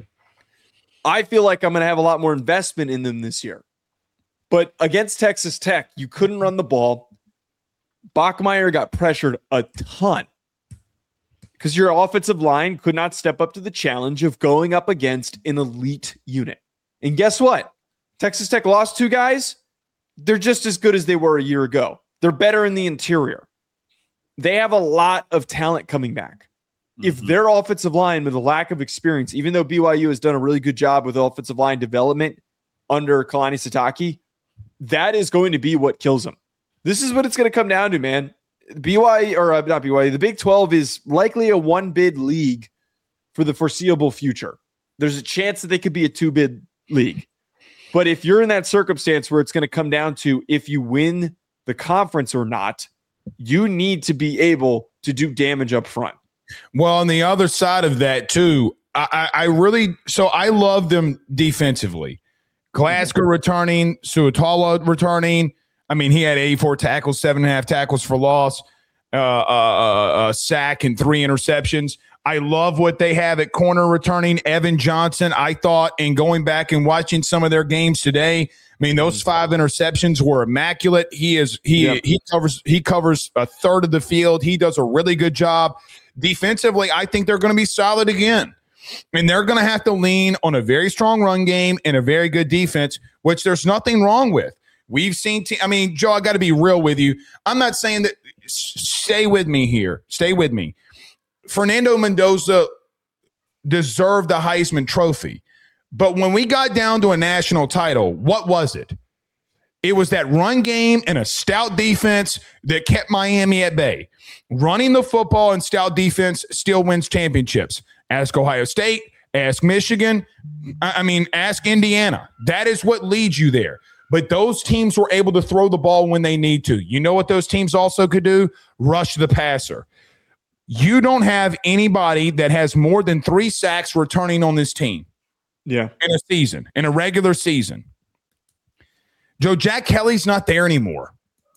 I feel like I'm going to have a lot more investment in them this year. But against Texas Tech, you couldn't run the ball. Bachmeier got pressured a ton because your offensive line could not step up to the challenge of going up against an elite unit. And guess what? Texas Tech lost two guys. They're just as good as they were a year ago. They're better in the interior. They have a lot of talent coming back. Mm-hmm. If their offensive line with a lack of experience, even though B Y U has done a really good job with offensive line development under Kalani Sitake, that is going to be what kills them. This is what it's going to come down to, man. B Y U, or uh, not B Y U, the Big twelve is likely a one-bid league for the foreseeable future. There's a chance that they could be a two-bid league. But if you're in that circumstance where it's going to come down to if you win the conference or not, you need to be able to do damage up front. Well, on the other side of that, too, I, I really – so I love them defensively. Glasgow returning, Suatala returning. I mean, he had eighty-four tackles, seven and a half tackles for loss, uh, uh, a sack, and three interceptions. I love what they have at corner returning. Evan Johnson, I thought, and going back and watching some of their games today, I mean, those five interceptions were immaculate. He is he yep. he covers he covers a third of the field. He does a really good job. Defensively, I think they're going to be solid again. And they're going to have to lean on a very strong run game and a very good defense, which there's nothing wrong with. We've seen te- – I mean, Joe, I got to be real with you. I'm not saying that – stay with me here. Stay with me. Fernando Mendoza deserved the Heisman Trophy. But when we got down to a national title, what was it? It was that run game and a stout defense that kept Miami at bay. Running the football and stout defense still wins championships. Ask Ohio State, ask Michigan. I mean, ask Indiana. That is what leads you there. But those teams were able to throw the ball when they need to. You know what those teams also could do? Rush the passer. You don't have anybody that has more than three sacks returning on this team. Yeah. In a season, in a regular season. Joe, Jack Kelly's not there anymore.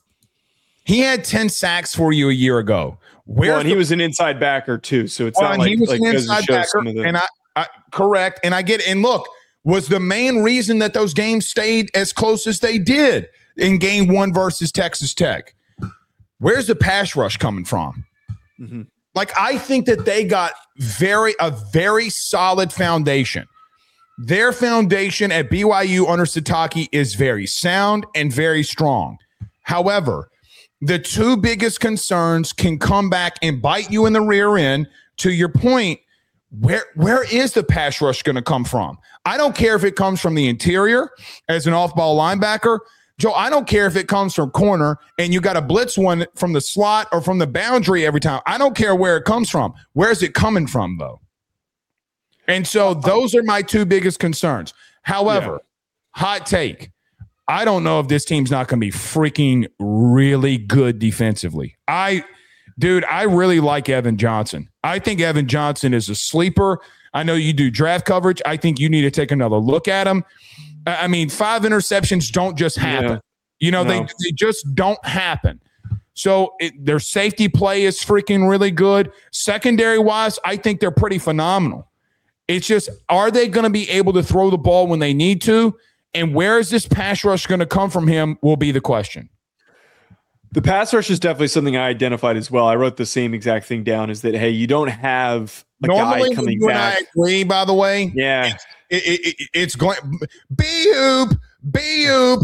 He had ten sacks for you a year ago. Where well, and he was an inside backer too, so it's well, not like he was like an inside backer, the- and I, I correct, and I get it. And look, was the main reason that those games stayed as close as they did in game one versus Texas Tech. Where's the pass rush coming from? Mm-hmm. Like, I think that they got very a very solid foundation. Their foundation at B Y U under Sataki is very sound and very strong. However, the two biggest concerns can come back and bite you in the rear end. To your point, where where is the pass rush going to come from? I don't care if it comes from the interior as an off-ball linebacker. Joe, I don't care if it comes from corner and you got to blitz one from the slot or from the boundary every time. I don't care where it comes from. Where is it coming from, though? And so those are my two biggest concerns. However, yeah. hot take, I don't know if this team's not going to be freaking really good defensively. I, dude, I really like Evan Johnson. I think Evan Johnson is a sleeper. I know you do draft coverage. I think you need to take another look at him. I mean, five interceptions don't just happen. Yeah. You know, no. they, they just don't happen. So it, their safety play is freaking really good. Secondary-wise, I think they're pretty phenomenal. It's just, are they going to be able to throw the ball when they need to? And where is this pass rush going to come from him will be the question. The pass rush is definitely something I identified as well. I wrote the same exact thing down is that, hey, you don't have a Normally, guy coming you back. And I agree, by the way. Yeah. It, it, it, it's going B-hoop, B-hoop.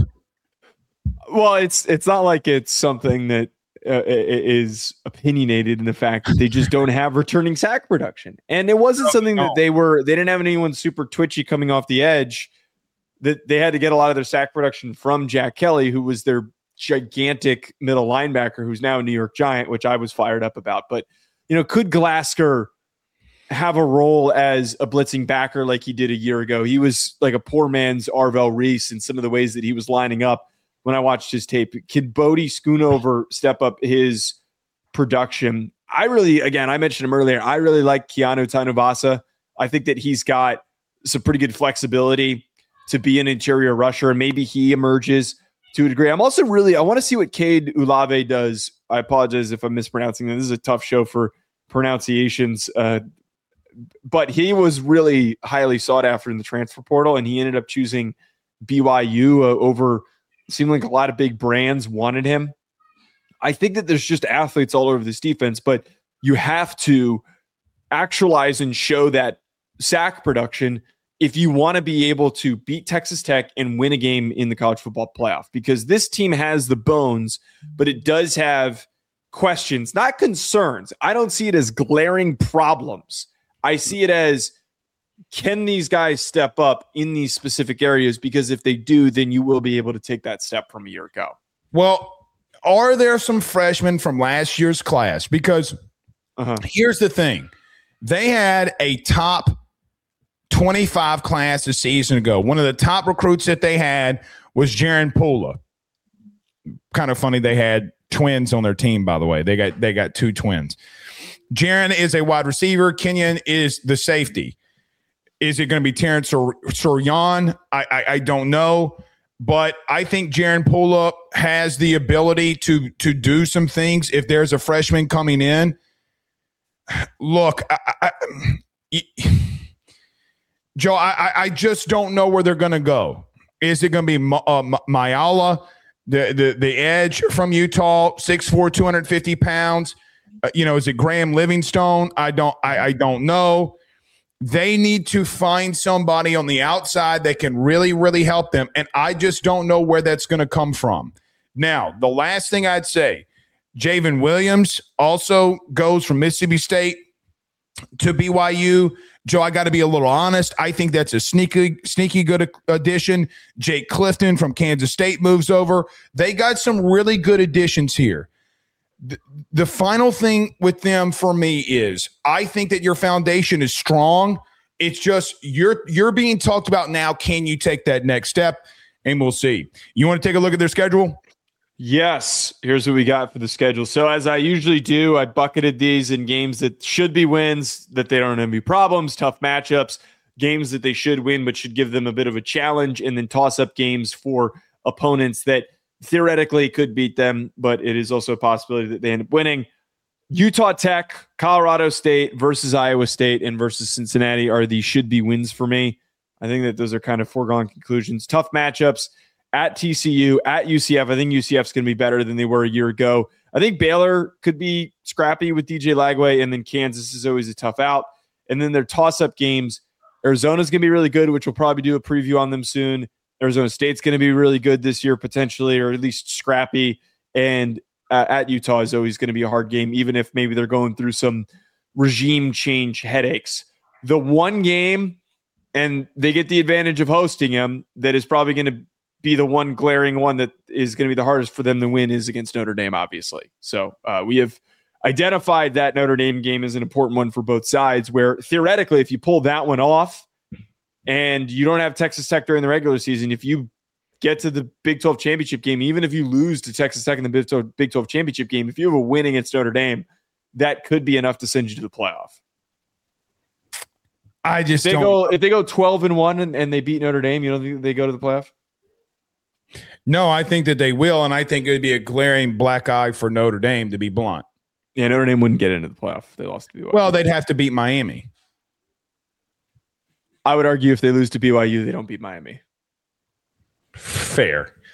Well, it's it's not like it's something that uh, is opinionated in the fact that they just don't have returning sack production. And it wasn't no, something no. that they were, they didn't have anyone super twitchy coming off the edge. That they had to get a lot of their sack production from Jack Kelly, who was their gigantic middle linebacker, who's now a New York Giant, which I was fired up about. But, you know, could Glasgow have a role as a blitzing backer like he did a year ago? He was like a poor man's Arvell Reese in some of the ways that he was lining up when I watched his tape. Could Bodie Schoonover step up his production? I really, again, I mentioned him earlier. I really like Keanu Tainuvasa. I think that he's got some pretty good flexibility to be an interior rusher, and maybe he emerges to a degree. I'm also really, I want to see what Cade Ulave does. I apologize if I'm mispronouncing that. This is a tough show for pronunciations, uh, but he was really highly sought after in the transfer portal, and he ended up choosing B Y U uh, over, seemed like a lot of big brands wanted him. I think that there's just athletes all over this defense, but you have to actualize and show that sack production if you want to be able to beat Texas Tech and win a game in the college football playoff, because this team has the bones, but it does have questions, not concerns. I don't see it as glaring problems. I see it as, can these guys step up in these specific areas? Because if they do, then you will be able to take that step from a year ago. Well, are there some freshmen from last year's class? Because uh-huh. here's the thing. They had a top twenty-five class a season ago. One of the top recruits that they had was Jaron Pula. Kind of funny they had twins on their team, by the way. They got they got two twins. Jaron is a wide receiver. Kenyon is the safety. Is it going to be Terrence Sorian? I, I I don't know. But I think Jaron Pula has the ability to to do some things if there's a freshman coming in. Look, I, I, I, Joe, I, I just don't know where they're going to go. Is it going to be uh, Mayala, the, the the edge from Utah, six foot four, two hundred fifty pounds? Uh, you know, is it Graham Livingstone? I don't I, I don't know. They need to find somebody on the outside that can really, really help them. And I just don't know where that's going to come from. Now, the last thing I'd say, Javen Williams also goes from Mississippi State to B Y U. Joe, I got to be a little honest. I think that's a sneaky, sneaky good addition. Jake Clifton from Kansas State moves over. They got some really good additions here. The, the final thing with them for me is I think that your foundation is strong. It's just you're you're being talked about now. Can you take that next step? And we'll see. You want to take a look at their schedule? Yes. Here's what we got for the schedule. So as I usually do, I bucketed these in games that should be wins, that they don't have any problems, tough matchups, games that they should win but should give them a bit of a challenge, and then toss-up games for opponents that theoretically could beat them, but it is also a possibility that they end up winning. Utah Tech, Colorado State versus Iowa State and versus Cincinnati are the should-be wins for me. I think that those are kind of foregone conclusions. Tough matchups at T C U, at U C F. I think U C F is going to be better than they were a year ago. I think Baylor could be scrappy with D J Lagway, and then Kansas is always a tough out. And then their toss-up games, Arizona's going to be really good, which we'll probably do a preview on them soon. Arizona State's going to be really good this year, potentially, or at least scrappy. And uh, at Utah is always going to be a hard game, even if maybe they're going through some regime change headaches. The one game, and they get the advantage of hosting them, that is probably going to be the one glaring one that is going to be the hardest for them to win is against Notre Dame, obviously. So uh, we have identified that Notre Dame game as an important one for both sides, where theoretically, if you pull that one off, and you don't have Texas Tech during the regular season, if you get to the Big twelve championship game, even if you lose to Texas Tech in the Big twelve, Big twelve championship game, if you have a win against Notre Dame, that could be enough to send you to the playoff. I just if they don't. go if they go twelve and one and, and they beat Notre Dame, you don't think they go to the playoff? No, I think that they will, and I think it would be a glaring black eye for Notre Dame, to be blunt. Yeah, Notre Dame wouldn't get into the playoff if they lost to B Y U. Well, they'd have to beat Miami. I would argue if they lose to B Y U, they don't beat Miami. Fair.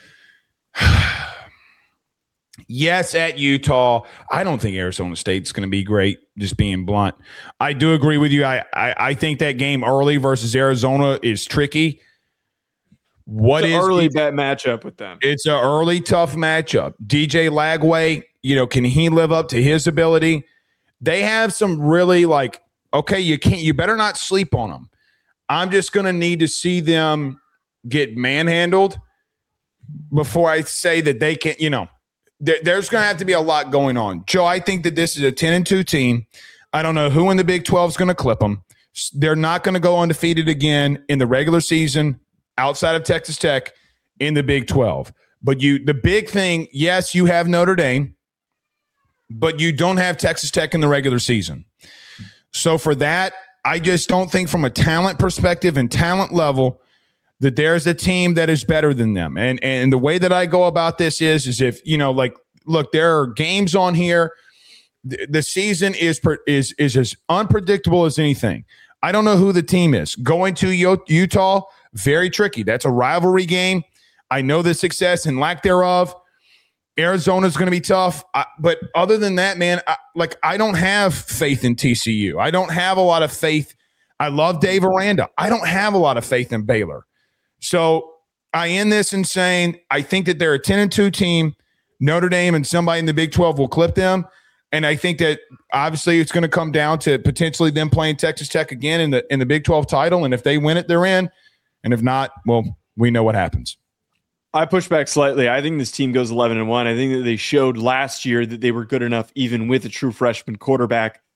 Yes, at Utah. I don't think Arizona State's going to be great, just being blunt. I do agree with you. I, I, I think that game early versus Arizona is tricky. What it's is an early bet matchup with them? It's an early tough matchup. D J Lagway, you know, can he live up to his ability? They have some really like, okay, you can't, you better not sleep on them. I'm just going to need to see them get manhandled before I say that they can, you know, there, there's going to have to be a lot going on. Joe, I think that this is a ten and two team. I don't know who in the Big twelve is going to clip them. They're not going to go undefeated again in the regular season outside of Texas Tech in the Big twelve. But you, the big thing, yes, you have Notre Dame, but you don't have Texas Tech in the regular season. So for that, I just don't think from a talent perspective and talent level that there's a team that is better than them. And and the way that I go about this is, is if, you know, like, look, there are games on here. The, the season is, is, is as unpredictable as anything. I don't know who the team is. Going to Utah, very tricky. That's a rivalry game. I know the success and lack thereof. Arizona's going to be tough. I, but other than that, man, I, like I don't have faith in T C U. I don't have a lot of faith. I love Dave Aranda. I don't have a lot of faith in Baylor. So I end this in saying I think that they're a ten and two team. Notre Dame and somebody in the Big twelve will clip them. And I think that obviously it's going to come down to potentially them playing Texas Tech again in the in the Big twelve title. And if they win it, they're in. And if not, well, we know what happens. I push back slightly. I think this team goes eleven and one. I think that they showed last year that they were good enough, even with a true freshman quarterback,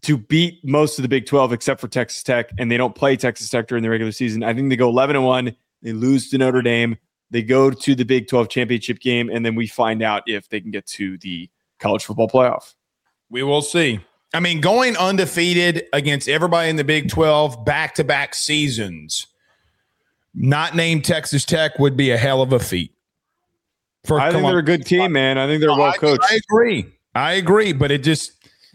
to beat most of the Big twelve except for Texas Tech, and they don't play Texas Tech during the regular season. I think they go eleven and one. They lose to Notre Dame. They go to the Big twelve championship game, and then we find out if they can get to the college football playoff. We will see. I mean, going undefeated against everybody in the Big twelve back-to-back seasons, not named Texas Tech, would be a hell of a feat. For I think they're a good team, man. I think they're no, well coached. I, I agree. I agree, but it just,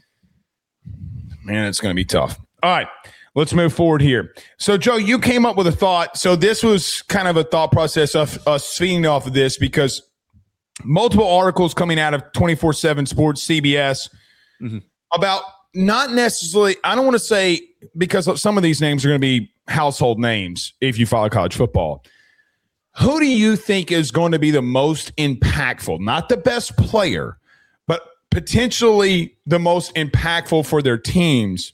man, it's going to be tough. All right, let's move forward here. So, Joe, you came up with a thought. So this was kind of a thought process of us feeding off of this because multiple articles coming out of twenty-four seven Sports, C B S, mm-hmm. about not necessarily, I don't want to say, because some of these names are going to be household names if you follow college football. Who do you think is going to be the most impactful? Not the best player, but potentially the most impactful for their teams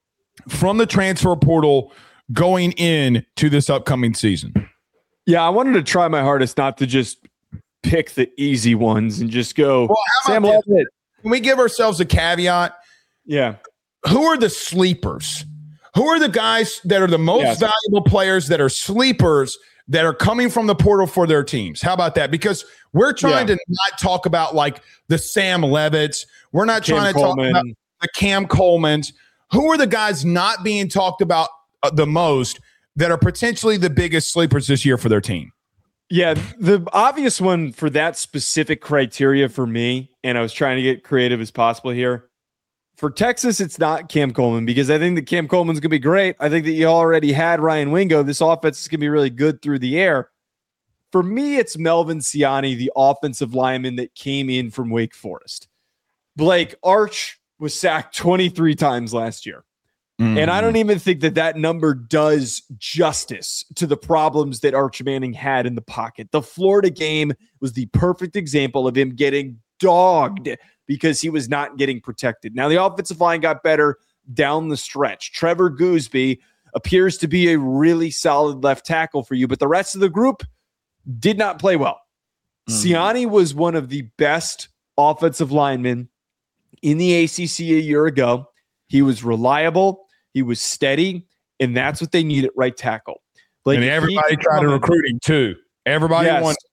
from the transfer portal going in to this upcoming season? Yeah, I wanted to try my hardest not to just pick the easy ones and just go, well, Sam Levitt. Can we give ourselves a caveat? Yeah. Who are the sleepers? Who are the guys that are the most yes. valuable players that are sleepers that are coming from the portal for their teams? How about that? Because we're trying yeah. to not talk about like the Sam Levitts. We're not Cam trying to Coleman. talk about the Cam Colemans. Who are the guys not being talked about uh, the most that are potentially the biggest sleepers this year for their team? Yeah, the obvious one for that specific criteria for me, and I was trying to get creative as possible here. For Texas, it's not Cam Coleman because I think that Cam Coleman's going to be great. I think that you already had Ryan Wingo. This offense is going to be really good through the air. For me, it's Melvin Siani, the offensive lineman that came in from Wake Forest. Blake Arch was sacked twenty-three times last year. Mm. And I don't even think that that number does justice to the problems that Arch Manning had in the pocket. The Florida game was the perfect example of him getting dogged because he was not getting protected. Now, the offensive line got better down the stretch. Trevor Gooseby appears to be a really solid left tackle for you, but the rest of the group did not play well. Mm. Siani was one of the best offensive linemen in the A C C a year ago. He was reliable. He was steady, and that's what they need at right tackle. Like, and everybody tried to recruit him too. Everybody yes. wants.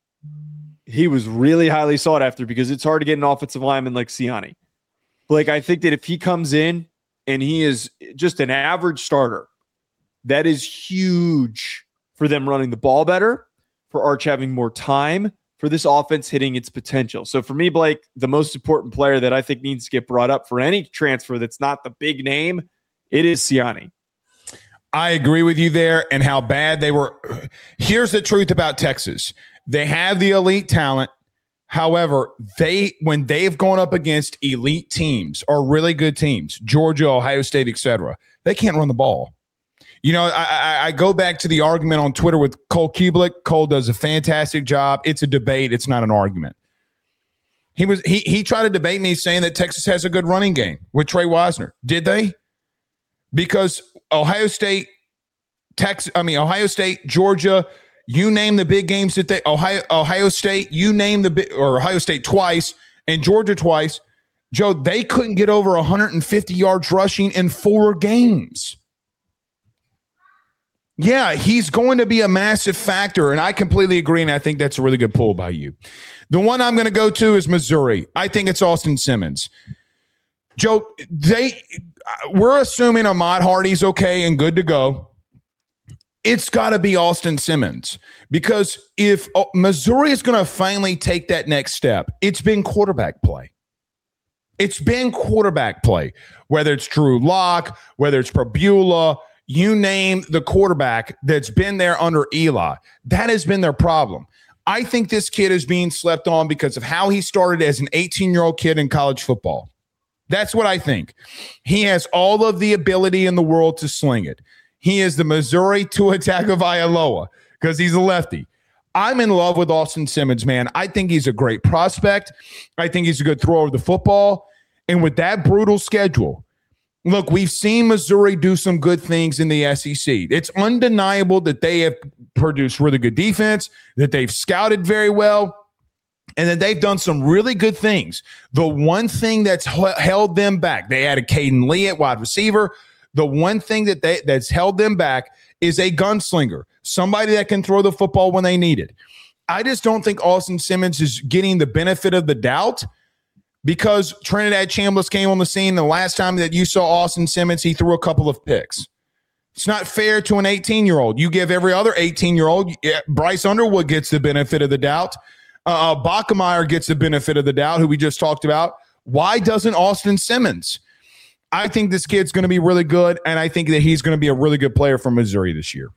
He was really highly sought after because it's hard to get an offensive lineman like Siani. Like, I think that if he comes in and he is just an average starter, that is huge for them running the ball better, for Arch having more time, for this offense hitting its potential. So for me, Blake, the most important player that I think needs to get brought up for any transfer that's not the big name, it is Siani. I agree with you there and how bad they were. Here's the truth about Texas. They have the elite talent. However, they when they've gone up against elite teams or really good teams, Georgia, Ohio State, et cetera, they can't run the ball. You know, I, I, I go back to the argument on Twitter with Cole Kubelik. Cole does a fantastic job. It's a debate. It's not an argument. He was he he tried to debate me saying that Texas has a good running game with Trey Wisner. Did they? Because Ohio State, Texas, I mean Ohio State, Georgia. You name the big games that they Ohio Ohio State, you name the big or Ohio State twice and Georgia twice. Joe, they couldn't get over one hundred fifty yards rushing in four games. Yeah, he's going to be a massive factor, and I completely agree, and I think that's a really good pull by you. The one I'm going to go to is Missouri. I think it's Austin Simmons. Joe, they we're assuming Ahmad Hardy's okay and good to go. It's got to be Austin Simmons because if oh, Missouri is going to finally take that next step, it's been quarterback play. It's been quarterback play, whether it's Drew Lock, whether it's Pabula, you name the quarterback that's been there under Eli. That has been their problem. I think this kid is being slept on because of how he started as an eighteen-year-old kid in college football. That's what I think. He has all of the ability in the world to sling it. He is the Missouri Tua Tagovailoa because he's a lefty. I'm in love with Austin Simmons, man. I think he's a great prospect. I think he's a good thrower of the football. And with that brutal schedule, look, we've seen Missouri do some good things in the S E C. It's undeniable that they have produced really good defense, that they've scouted very well. and then they've done some really good things. The one thing that's h- held them back, they added Caden Lee at wide receiver. The one thing that they that's held them back is a gunslinger, somebody that can throw the football when they need it. I just don't think Austin Simmons is getting the benefit of the doubt because Trinidad Chambliss came on the scene. The last time that you saw Austin Simmons, he threw a couple of picks. It's not fair to an eighteen-year-old. You give every other eighteen-year-old. Yeah, Bryce Underwood gets the benefit of the doubt. Uh, Bachmeier gets the benefit of the doubt, who we just talked about. Why doesn't Austin Simmons? I think this kid's going to be really good, and I think that he's going to be a really good player for Missouri this year.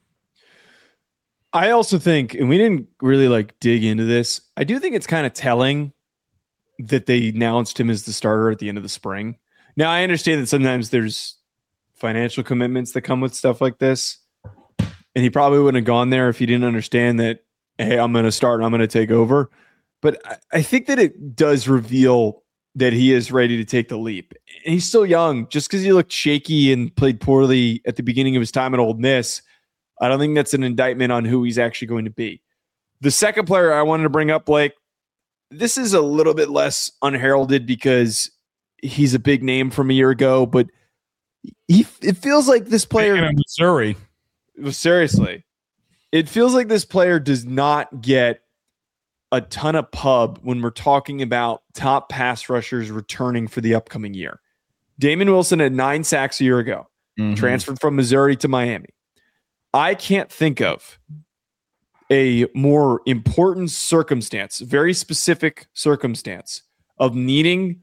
I also think, and we didn't really like dig into this, I do think it's kind of telling that they announced him as the starter at the end of the spring. Now, I understand that sometimes there's financial commitments that come with stuff like this, and he probably wouldn't have gone there if he didn't understand that, hey, I'm going to start and I'm going to take over. But I think that it does reveal that he is ready to take the leap. And he's still young. Just because he looked shaky and played poorly at the beginning of his time at Ole Miss, I don't think that's an indictment on who he's actually going to be. The second player I wanted to bring up, Blake, this is a little bit less unheralded because he's a big name from a year ago, but he it feels like this player in Missouri. Seriously, it feels like this player does not get a ton of pub when we're talking about top pass rushers returning for the upcoming year. Damon Wilson had nine sacks a year ago, mm-hmm. transferred from Missouri to Miami. I can't think of a more important circumstance, very specific circumstance of needing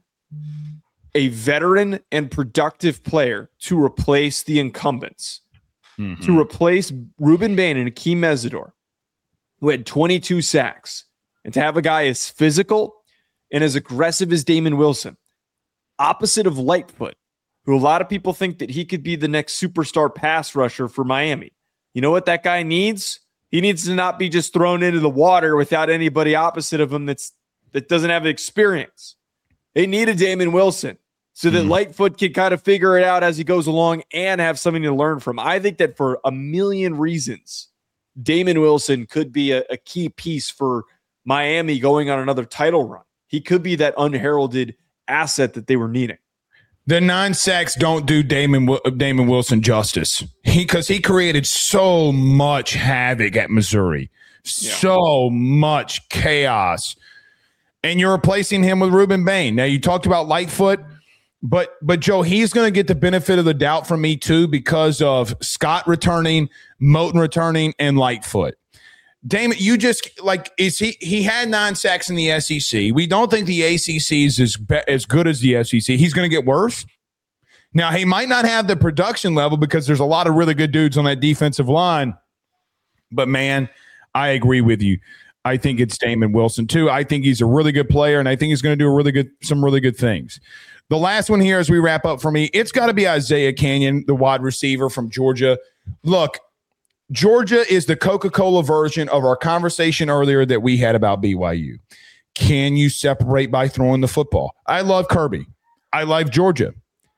a veteran and productive player to replace the incumbents, mm-hmm. to replace Ruben Bain and Akeem Mesidor, who had twenty-two sacks, and to have a guy as physical and as aggressive as Damon Wilson, opposite of Lightfoot, who a lot of people think that he could be the next superstar pass rusher for Miami. You know what that guy needs? He needs to not be just thrown into the water without anybody opposite of him that's that doesn't have experience. They need a Damon Wilson so that mm. Lightfoot can kind of figure it out as he goes along and have something to learn from. I think that for a million reasons, Damon Wilson could be a, a key piece for Miami going on another title run. He could be that unheralded asset that they were needing. The nine sacks don't do Damon Damon Wilson justice. He because he created so much havoc at Missouri, yeah. so much chaos, and you're replacing him with Ruben Bain. Now you talked about Lightfoot, but but Joe, he's going to get the benefit of the doubt from me too because of Scott returning, Moten returning, and Lightfoot. Damon, you just like is he? He had nine sacks in the S E C. We don't think the A C C is as be, as good as the S E C. He's going to get worse. Now he might not have the production level because there's a lot of really good dudes on that defensive line. But man, I agree with you. I think it's Damon Wilson too. I think he's a really good player, and I think he's going to do a really good some really good things. The last one here as we wrap up for me, it's got to be Isaiah Canyon, the wide receiver from Georgia. Look. Georgia is the Coca-Cola version of our conversation earlier that we had about B Y U. Can you separate by throwing the football? I love Kirby. I like Georgia.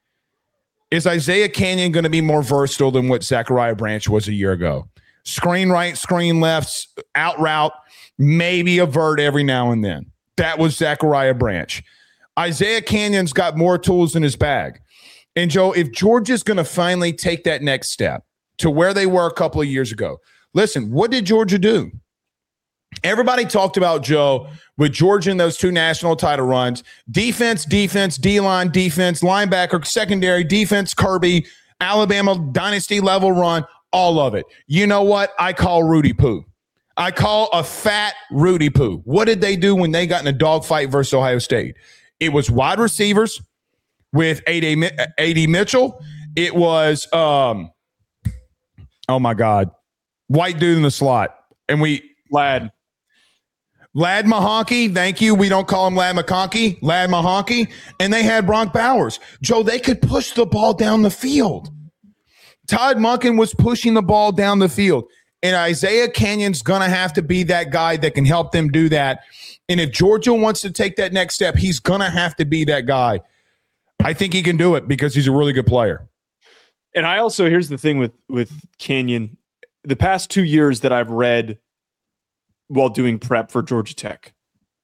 Is Isaiah Canyon going to be more versatile than what Zachariah Branch was a year ago? Screen right, screen left, out route, maybe a vert every now and then. That was Zachariah Branch. Isaiah Canyon's got more tools in his bag. And, Joe, if Georgia's going to finally take that next step, to where they were a couple of years ago. Listen, what did Georgia do? Everybody talked about, Joe, with Georgia in those two national title runs, defense, defense, D-line, defense, linebacker, secondary, defense, Kirby, Alabama dynasty level run, all of it. You know what? I call Rudy Poo. I call a fat Rudy Poo. What did they do when they got in a dogfight versus Ohio State? It was wide receivers with A D Mitchell. It was um, – oh, my God. White dude in the slot. And we – Lad. Lad Mahonky. Thank you. We don't call him Lad McConkey. Lad Mahonky. And they had Bronk Bowers. Joe, they could push the ball down the field. Todd Monken was pushing the ball down the field. And Isaiah Canyon's going to have to be that guy that can help them do that. And if Georgia wants to take that next step, he's going to have to be that guy. I think he can do it because he's a really good player. And I also, here's the thing with, with Canyon. The past two years that I've read while doing prep for Georgia Tech,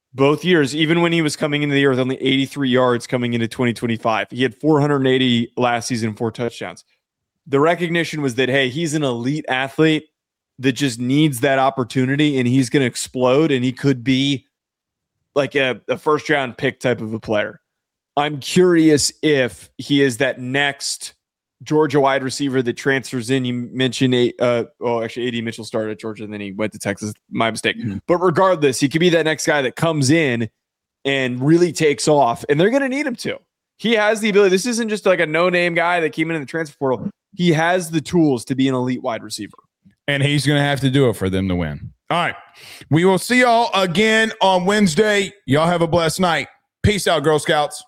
both years, even when he was coming into the year with only eighty-three yards coming into twenty twenty-five. He had four hundred eighty last season, four touchdowns. The recognition was that, hey, he's an elite athlete that just needs that opportunity, and he's going to explode, and he could be like a, a first-round pick type of a player. I'm curious if he is that next Georgia wide receiver that transfers in. You mentioned, a, uh, oh, actually, A D Mitchell started at Georgia, and then he went to Texas. My mistake. Mm-hmm. But regardless, he could be that next guy that comes in and really takes off, and they're going to need him to. He has the ability. This isn't just like a no-name guy that came in in the transfer portal. He has the tools to be an elite wide receiver. And he's going to have to do it for them to win. All right. We will see y'all again on Wednesday. Y'all have a blessed night. Peace out, Girl Scouts.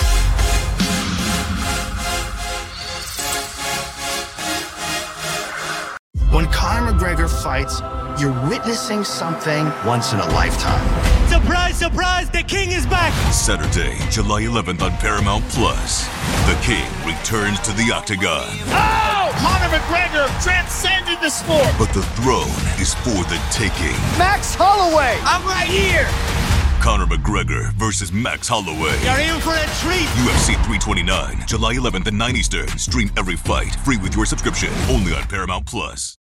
When Conor McGregor fights, you're witnessing something once in a lifetime. Surprise, surprise, the King is back! Saturday, July eleventh on Paramount Plus. The King returns to the octagon. Oh! Conor McGregor transcended the sport! But the throne is for the taking. Max Holloway! I'm right here! Conor McGregor versus Max Holloway. You're in for a treat! U F C three twenty-nine, July eleventh at nine Eastern. Stream every fight, free with your subscription, only on Paramount Plus.